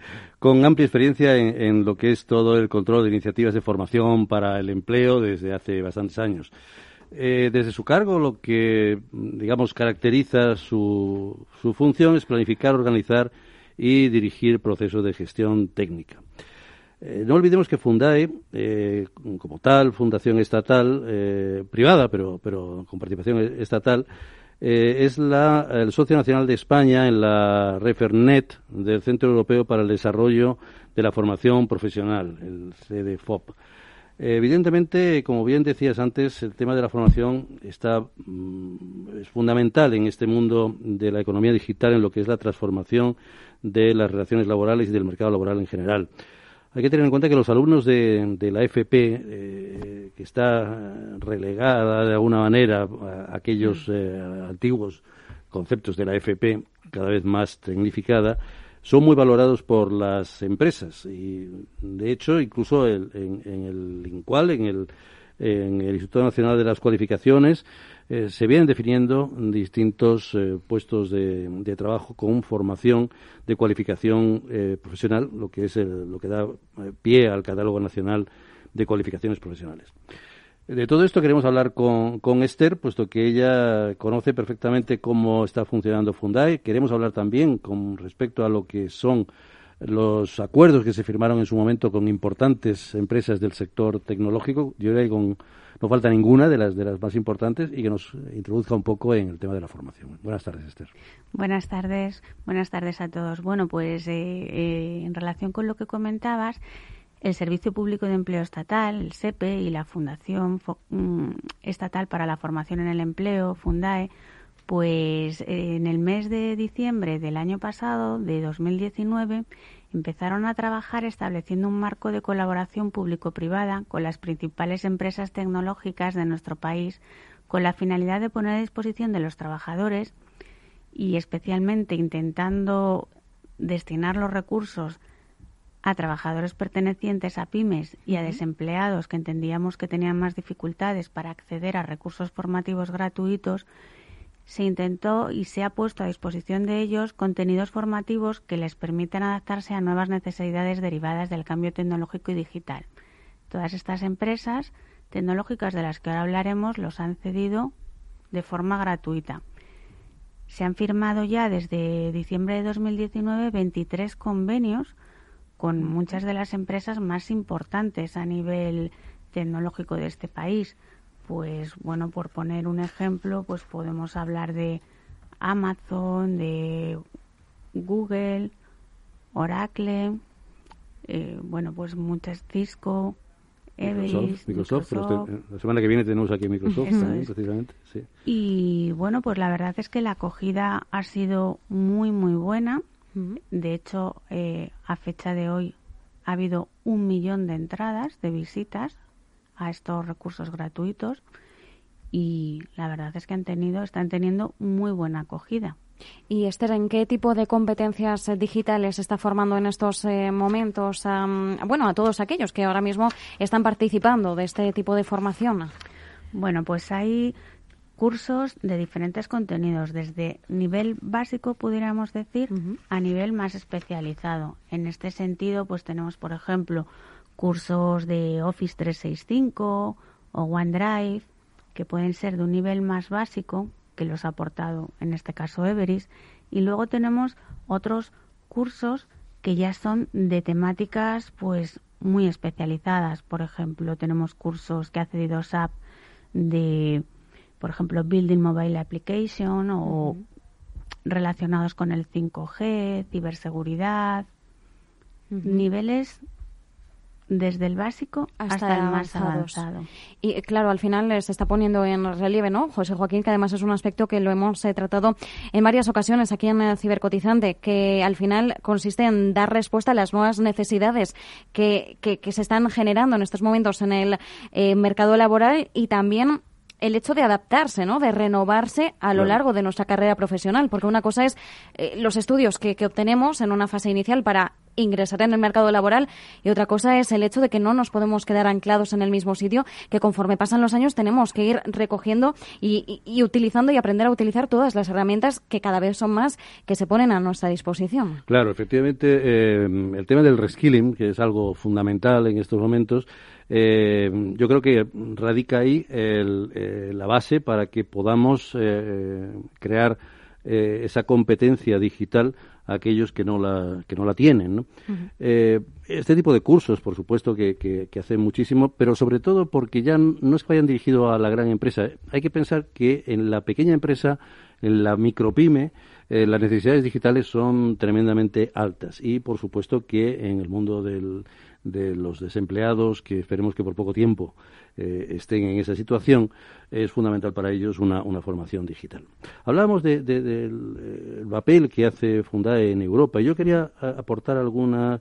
con amplia experiencia en lo que es todo el control de iniciativas de formación para el empleo desde hace bastantes años. Desde su cargo, lo que, digamos, caracteriza su función es planificar, organizar y dirigir procesos de gestión técnica. No olvidemos que Fundae, como tal, fundación estatal, privada, pero con participación estatal, es el socio nacional de España en la Refernet del Centro Europeo para el Desarrollo de la Formación Profesional, el CDFOP. Evidentemente, como bien decías antes, el tema de la formación es fundamental en este mundo de la economía digital, en lo que es la transformación de las relaciones laborales y del mercado laboral en general. Hay que tener en cuenta que los alumnos de la FP, que está relegada de alguna manera a aquellos antiguos conceptos de la FP, cada vez más tecnificada, son muy valorados por las empresas. Y, de hecho, incluso en el INCUAL, en el Instituto Nacional de las Cualificaciones, se vienen definiendo distintos puestos de trabajo con formación de cualificación profesional, lo que es lo que da pie al Catálogo Nacional de Cualificaciones Profesionales. De todo esto queremos hablar con Esther, puesto que ella conoce perfectamente cómo está funcionando Fundae. Queremos hablar también con respecto a lo que son los acuerdos que se firmaron en su momento con importantes empresas del sector tecnológico. Yo creo que no falta ninguna de las más importantes, y que nos introduzca un poco en el tema de la formación. Buenas tardes, Esther. Buenas tardes a todos. Bueno, pues en relación con lo que comentabas, el Servicio Público de Empleo Estatal, el SEPE, y la Fundación Estatal para la Formación en el Empleo, Fundae, Pues en el mes de diciembre del año pasado, de 2019, empezaron a trabajar estableciendo un marco de colaboración público-privada con las principales empresas tecnológicas de nuestro país, con la finalidad de poner a disposición de los trabajadores y especialmente intentando destinar los recursos a trabajadores pertenecientes a pymes y a desempleados que entendíamos que tenían más dificultades para acceder a recursos formativos gratuitos. Se intentó y se ha puesto a disposición de ellos contenidos formativos que les permitan adaptarse a nuevas necesidades derivadas del cambio tecnológico y digital. Todas estas empresas tecnológicas de las que ahora hablaremos los han cedido de forma gratuita. Se han firmado ya desde diciembre de 2019 23 convenios con muchas de las empresas más importantes a nivel tecnológico de este país. Pues bueno, por poner un ejemplo, pues podemos hablar de Amazon, de Google, Oracle, bueno, pues muchas, Cisco, Everest, Microsoft. Pero la semana que viene tenemos aquí Microsoft también, precisamente. Sí. Y bueno, pues la verdad es que la acogida ha sido muy, muy buena. De hecho, a fecha de hoy ha habido 1 millón de entradas, de visitas a estos recursos gratuitos y la verdad es que están teniendo muy buena acogida. Y Esther, ¿en qué tipo de competencias digitales se está formando en estos momentos a todos aquellos que ahora mismo están participando de este tipo de formación? Bueno, pues hay cursos de diferentes contenidos, desde nivel básico, pudiéramos decir, a nivel más especializado. En este sentido, pues tenemos, por ejemplo, cursos de Office 365 o OneDrive, que pueden ser de un nivel más básico, que los ha aportado en este caso Everest, y luego tenemos otros cursos que ya son de temáticas pues muy especializadas. Por ejemplo, tenemos cursos que ha cedido SAP de, por ejemplo, Building Mobile Application o relacionados con el 5G, ciberseguridad, niveles desde el básico hasta el más avanzado. Y claro, al final se está poniendo en relieve, ¿no, José Joaquín? Que además es un aspecto que lo hemos tratado en varias ocasiones aquí en Cibercotizante, que al final consiste en dar respuesta a las nuevas necesidades que se están generando en estos momentos en el mercado laboral y también el hecho de adaptarse, ¿no? De renovarse a lo largo de nuestra carrera profesional, porque una cosa es los estudios que obtenemos en una fase inicial para ingresar en el mercado laboral y otra cosa es el hecho de que no nos podemos quedar anclados en el mismo sitio, que conforme pasan los años tenemos que ir recogiendo y utilizando y aprender a utilizar todas las herramientas que cada vez son más que se ponen a nuestra disposición. Claro, efectivamente, el tema del reskilling, que es algo fundamental en estos momentos, yo creo que radica ahí la base para que podamos crear esa competencia digital a aquellos que no la tienen, ¿no? Este tipo de cursos, por supuesto, que hacen muchísimo, pero sobre todo porque ya no es que vayan dirigidos a la gran empresa. Hay que pensar que en la pequeña empresa, en la micropyme, las necesidades digitales son tremendamente altas y, por supuesto, que en el mundo de los desempleados, que esperemos que por poco tiempo estén en esa situación, es fundamental para ellos una formación digital. Hablábamos del papel que hace Fundae en Europa y yo quería aportar alguna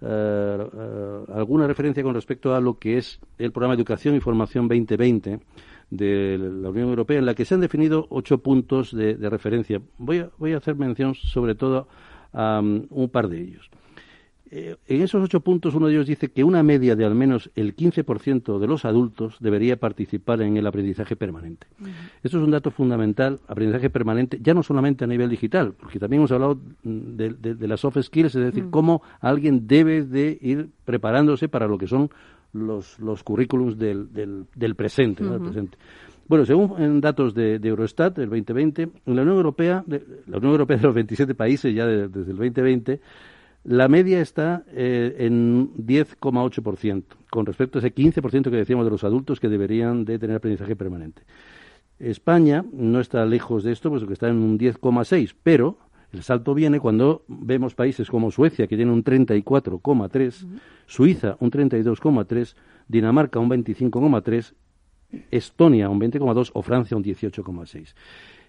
referencia con respecto a lo que es el programa de Educación y Formación 2020 de la Unión Europea, en la que se han definido 8 puntos de referencia. Voy a hacer mención sobre todo a un par de ellos. En esos 8 puntos, uno de ellos dice que una media de al menos el 15% de los adultos debería participar en el aprendizaje permanente. Esto es un dato fundamental, aprendizaje permanente, ya no solamente a nivel digital, porque también hemos hablado de las soft skills, es decir, cómo alguien debe de ir preparándose para lo que son los currículums del presente, ¿no? Del presente. Bueno, según datos de Eurostat del 2020, en la Unión Europea de los 27 países ya desde el 2020, la media está en 10,8%, con respecto a ese 15% que decíamos de los adultos que deberían de tener aprendizaje permanente. España no está lejos de esto, puesto que está en un 10,6%, pero el salto viene cuando vemos países como Suecia, que tiene un 34,3%, Suiza un 32,3%, Dinamarca un 25,3%, Estonia un 20,2% o Francia un 18,6%.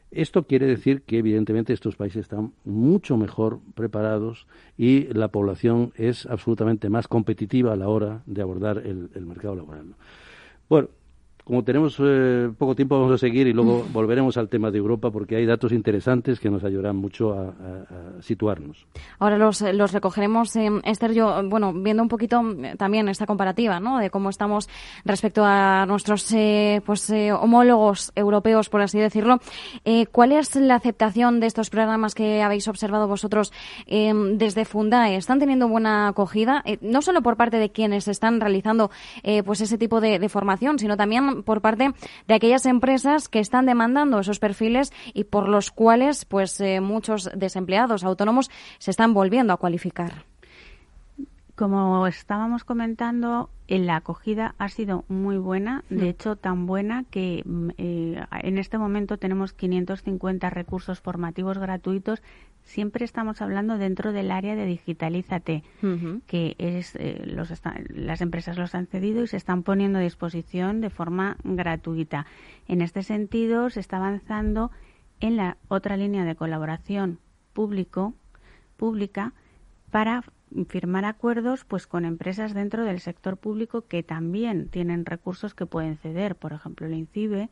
Esto quiere decir que, evidentemente, estos países están mucho mejor preparados y la población es absolutamente más competitiva a la hora de abordar el mercado laboral, ¿no? Bueno, como tenemos poco tiempo, vamos a seguir y luego volveremos al tema de Europa, porque hay datos interesantes que nos ayudarán mucho a situarnos. Ahora los recogeremos, Esther. Yo, bueno, viendo un poquito también esta comparativa, ¿no?, de cómo estamos respecto a nuestros homólogos europeos, por así decirlo. ¿Cuál es la aceptación de estos programas que habéis observado vosotros desde Fundae? ¿Están teniendo buena acogida? No solo por parte de quienes están realizando ese tipo de formación, sino también por parte de aquellas empresas que están demandando esos perfiles y por los cuales muchos desempleados autónomos se están volviendo a cualificar. Como estábamos comentando, la acogida ha sido muy buena, de hecho tan buena que en este momento tenemos 550 recursos formativos gratuitos. Siempre estamos hablando dentro del área de Digitalízate, que es las empresas los han cedido y se están poniendo a disposición de forma gratuita. En este sentido, se está avanzando en la otra línea de colaboración pública para firmar acuerdos con empresas dentro del sector público que también tienen recursos que pueden ceder. Por ejemplo, el INCIBE,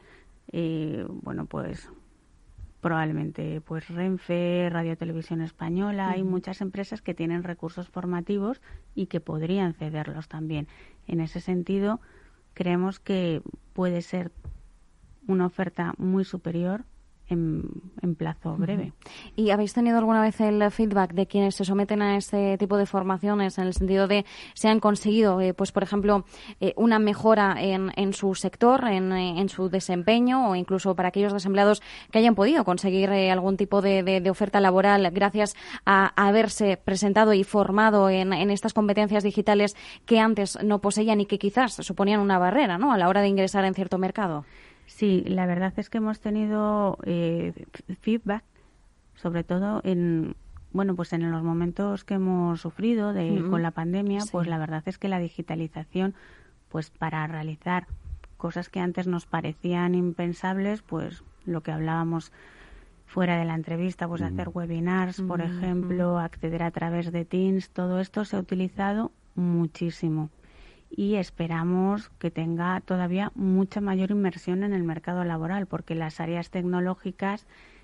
probablemente Renfe, Radio Televisión Española. Hay muchas empresas que tienen recursos formativos y que podrían cederlos también. En ese sentido, creemos que puede ser una oferta muy superior en plazo breve. ¿Y habéis tenido alguna vez el feedback de quienes se someten a este tipo de formaciones, en el sentido de si han conseguido, por ejemplo, una mejora en su sector, en su desempeño, o incluso para aquellos desempleados que hayan podido conseguir algún tipo de oferta laboral gracias a haberse presentado y formado en estas competencias digitales que antes no poseían y que quizás suponían una barrera, ¿no?, a la hora de ingresar en cierto mercado? Sí, la verdad es que hemos tenido feedback, sobre todo en los momentos que hemos sufrido con la pandemia. Sí. La verdad es que la digitalización, para realizar cosas que antes nos parecían impensables, lo que hablábamos fuera de la entrevista, hacer webinars, por ejemplo, acceder a través de Teams, todo esto se ha utilizado muchísimo. Y esperamos que tenga todavía mucha mayor inmersión en el mercado laboral, porque en las áreas tecnológicas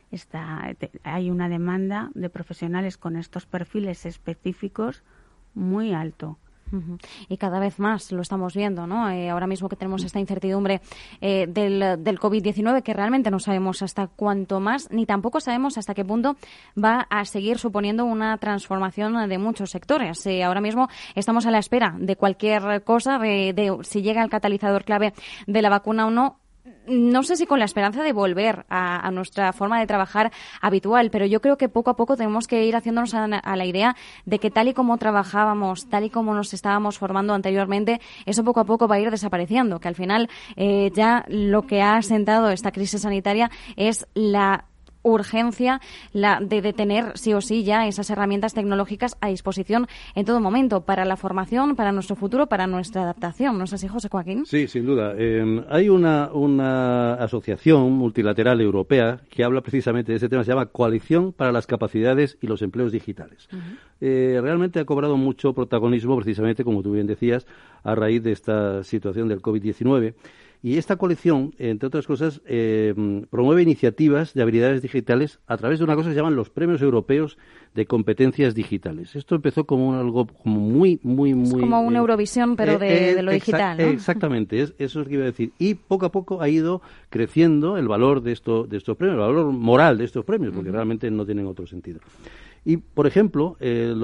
hay una demanda de profesionales con estos perfiles específicos muy alto. Y cada vez más lo estamos viendo, ¿no? Ahora mismo que tenemos esta incertidumbre del COVID-19, que realmente no sabemos hasta cuánto más, ni tampoco sabemos hasta qué punto va a seguir suponiendo una transformación de muchos sectores. Ahora mismo estamos a la espera de cualquier cosa, de si llega el catalizador clave de la vacuna o no. No sé si con la esperanza de volver a nuestra forma de trabajar habitual, pero yo creo que poco a poco tenemos que ir haciéndonos a la idea de que tal y como trabajábamos, tal y como nos estábamos formando anteriormente, eso poco a poco va a ir desapareciendo, que al final ya lo que ha asentado esta crisis sanitaria es la urgencia de tener sí o sí ya esas herramientas tecnológicas a disposición en todo momento para la formación, para nuestro futuro, para nuestra adaptación. ¿No es así, José Joaquín? Sí, sin duda. Hay una asociación multilateral europea que habla precisamente de ese tema, se llama Coalición para las Capacidades y los Empleos Digitales. Realmente ha cobrado mucho protagonismo, precisamente, como tú bien decías, a raíz de esta situación del COVID-19. Y esta coalición, entre otras cosas, promueve iniciativas de habilidades digitales a través de una cosa que se llaman los Premios Europeos de Competencias Digitales. Esto empezó como algo como muy... Es como una Eurovisión, pero de lo digital, ¿no? Exactamente, eso es lo que iba a decir. Y poco a poco ha ido creciendo el valor de estos premios, el valor moral de estos premios, porque realmente no tienen otro sentido. Y, por ejemplo,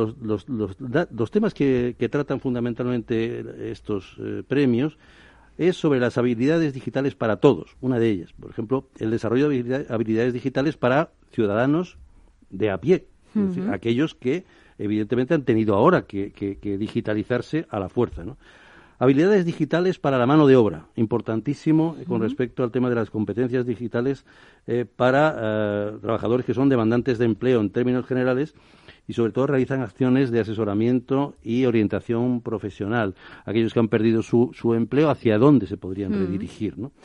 los temas que tratan fundamentalmente estos premios es sobre las habilidades digitales para todos, una de ellas. Por ejemplo, el desarrollo de habilidades digitales para ciudadanos de a pie, es decir, aquellos que evidentemente han tenido ahora que digitalizarse a la fuerza, ¿no? Habilidades digitales para la mano de obra, importantísimo con respecto al tema de las competencias digitales para trabajadores que son demandantes de empleo en términos generales y sobre todo realizan acciones de asesoramiento y orientación profesional, aquellos que han perdido su empleo, hacia dónde se podrían redirigir, ¿no?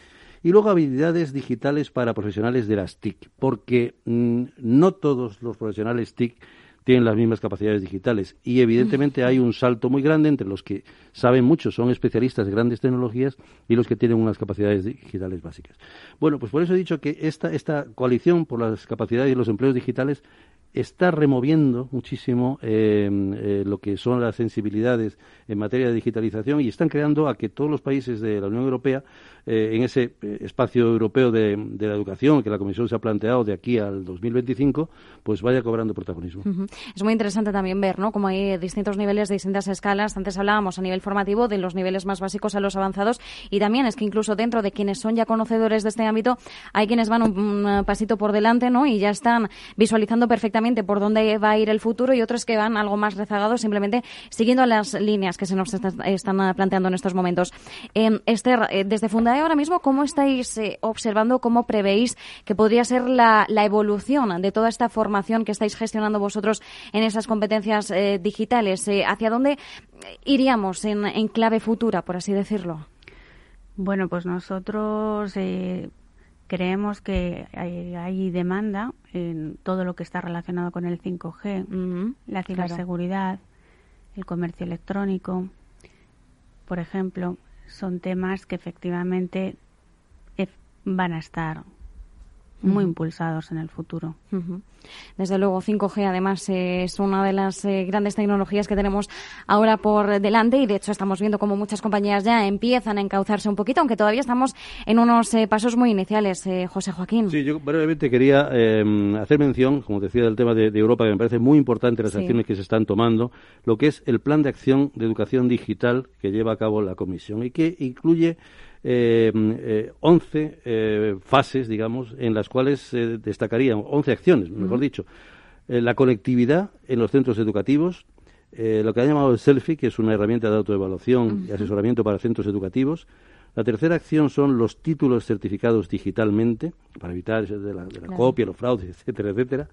Y luego habilidades digitales para profesionales de las TIC, porque no todos los profesionales TIC tienen las mismas capacidades digitales y evidentemente hay un salto muy grande entre los que saben mucho, son especialistas de grandes tecnologías y los que tienen unas capacidades digitales básicas. Bueno, pues por eso he dicho que esta coalición por las capacidades y los empleos digitales está removiendo muchísimo lo que son las sensibilidades en materia de digitalización y están creando a que todos los países de la Unión Europea, en ese espacio europeo de la educación que la Comisión se ha planteado de aquí al 2025, pues vaya cobrando protagonismo. Es muy interesante también ver, ¿no?, cómo hay distintos niveles, distintas escalas. Antes hablábamos a nivel formativo de los niveles más básicos a los avanzados y también es que incluso dentro de quienes son ya conocedores de este ámbito hay quienes van un pasito por delante, ¿no?, y ya están visualizando perfectamente por dónde va a ir el futuro y otros que van algo más rezagados, simplemente siguiendo las líneas que se nos están planteando en estos momentos. Esther, desde Fundae ahora mismo, ¿cómo estáis observando, cómo prevéis que podría ser la evolución de toda esta formación que estáis gestionando vosotros en esas competencias digitales? ¿Hacia dónde iríamos en clave futura, por así decirlo? Bueno, pues nosotros creemos que hay demanda en todo lo que está relacionado con el 5G, la ciberseguridad, el comercio electrónico, por ejemplo, son temas que efectivamente van a estar muy impulsados en el futuro. Desde luego, 5G además es una de las grandes tecnologías que tenemos ahora por delante y de hecho estamos viendo cómo muchas compañías ya empiezan a encauzarse un poquito, aunque todavía estamos en unos pasos muy iniciales. José Joaquín. Sí, yo brevemente quería hacer mención, como decía, del tema de Europa, que me parece muy importante las acciones que se están tomando, lo que es el Plan de Acción de Educación Digital que lleva a cabo la Comisión y que incluye 11 fases, digamos, en las cuales destacarían 11 acciones, mejor dicho. La conectividad en los centros educativos, lo que han llamado el Selfie, que es una herramienta de autoevaluación y asesoramiento para centros educativos. La tercera acción son los títulos certificados digitalmente, para evitar de la copia, los fraudes, etcétera, etcétera.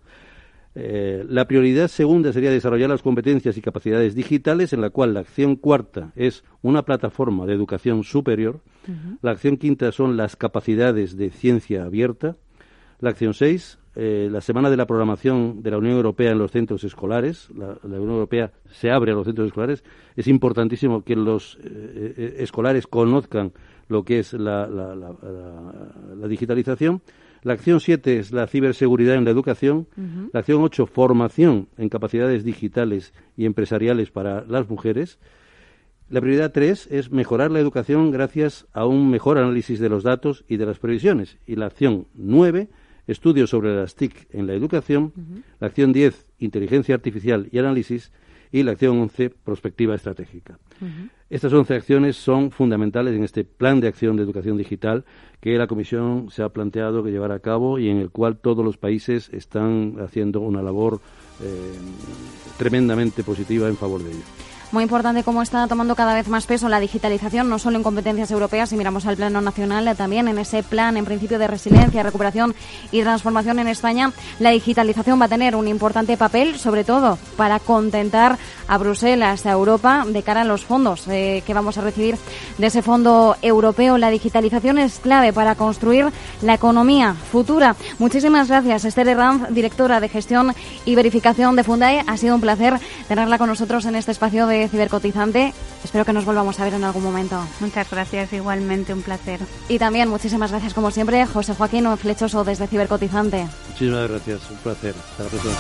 La prioridad segunda sería desarrollar las competencias y capacidades digitales, en la cual la acción cuarta es una plataforma de educación superior. La acción quinta son las capacidades de ciencia abierta. La acción 6, la Semana de la Programación de la Unión Europea en los centros escolares. La Unión Europea se abre a los centros escolares. Es importantísimo que los escolares conozcan lo que es la digitalización. La acción 7 es la ciberseguridad en la educación. La acción 8, formación en capacidades digitales y empresariales para las mujeres. La prioridad 3 es mejorar la educación gracias a un mejor análisis de los datos y de las previsiones. Y la acción 9, estudios sobre las TIC en la educación. La acción 10, inteligencia artificial y análisis. Y la acción 11, prospectiva estratégica. Estas 11 acciones son fundamentales en este plan de acción de educación digital que la Comisión se ha planteado que llevar a cabo y en el cual todos los países están haciendo una labor tremendamente positiva en favor de ello. Muy importante cómo está tomando cada vez más peso la digitalización, no solo en competencias europeas, si miramos al plano nacional, también en ese plan, en principio, de resiliencia, recuperación y transformación en España. La digitalización va a tener un importante papel, sobre todo para contentar a Bruselas, a Europa, de cara a los fondos que vamos a recibir de ese fondo europeo. La digitalización es clave para construir la economía futura. Muchísimas gracias, Esther Herranz, directora de Gestión y Verificación de Fundae. Ha sido un placer tenerla con nosotros en este espacio de Cibercotizante. Espero que nos volvamos a ver en algún momento. Muchas gracias, igualmente un placer. Y también muchísimas gracias, como siempre, José Joaquín Flechoso desde Cibercotizante. Muchísimas gracias, un placer. Hasta la próxima.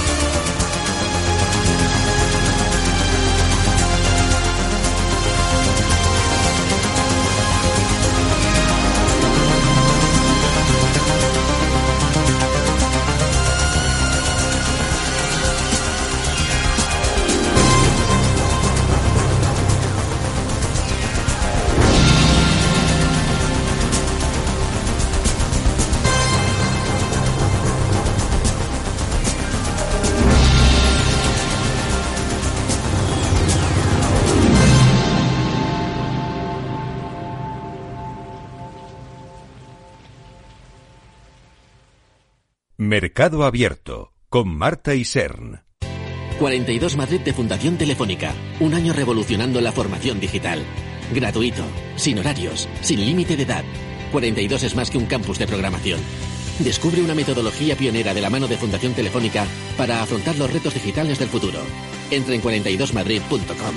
Mercado Abierto, con Marta Isern. 42 Madrid de Fundación Telefónica. Un año revolucionando la formación digital. Gratuito, sin horarios, sin límite de edad. 42 es más que un campus de programación. Descubre una metodología pionera de la mano de Fundación Telefónica para afrontar los retos digitales del futuro. Entra en 42madrid.com.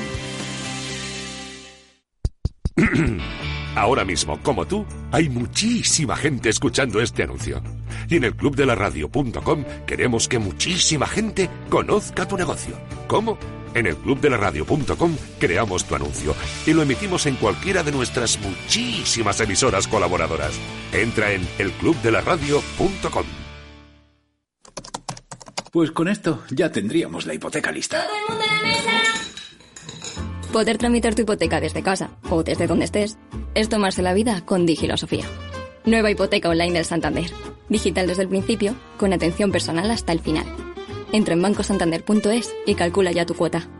Ahora mismo, como tú, hay muchísima gente escuchando este anuncio. Y en el clubdelaradio.com queremos que muchísima gente conozca tu negocio. ¿Cómo? En el clubdelaradio.com creamos tu anuncio y lo emitimos en cualquiera de nuestras muchísimas emisoras colaboradoras. Entra en elclubdelaradio.com. Pues con esto ya tendríamos la hipoteca lista. ¡Todo el mundo en la mesa! Poder tramitar tu hipoteca desde casa o desde donde estés es tomarse la vida con Digilosofía. Nueva hipoteca online del Santander. Digital desde el principio, con atención personal hasta el final. Entra en bancosantander.es y calcula ya tu cuota.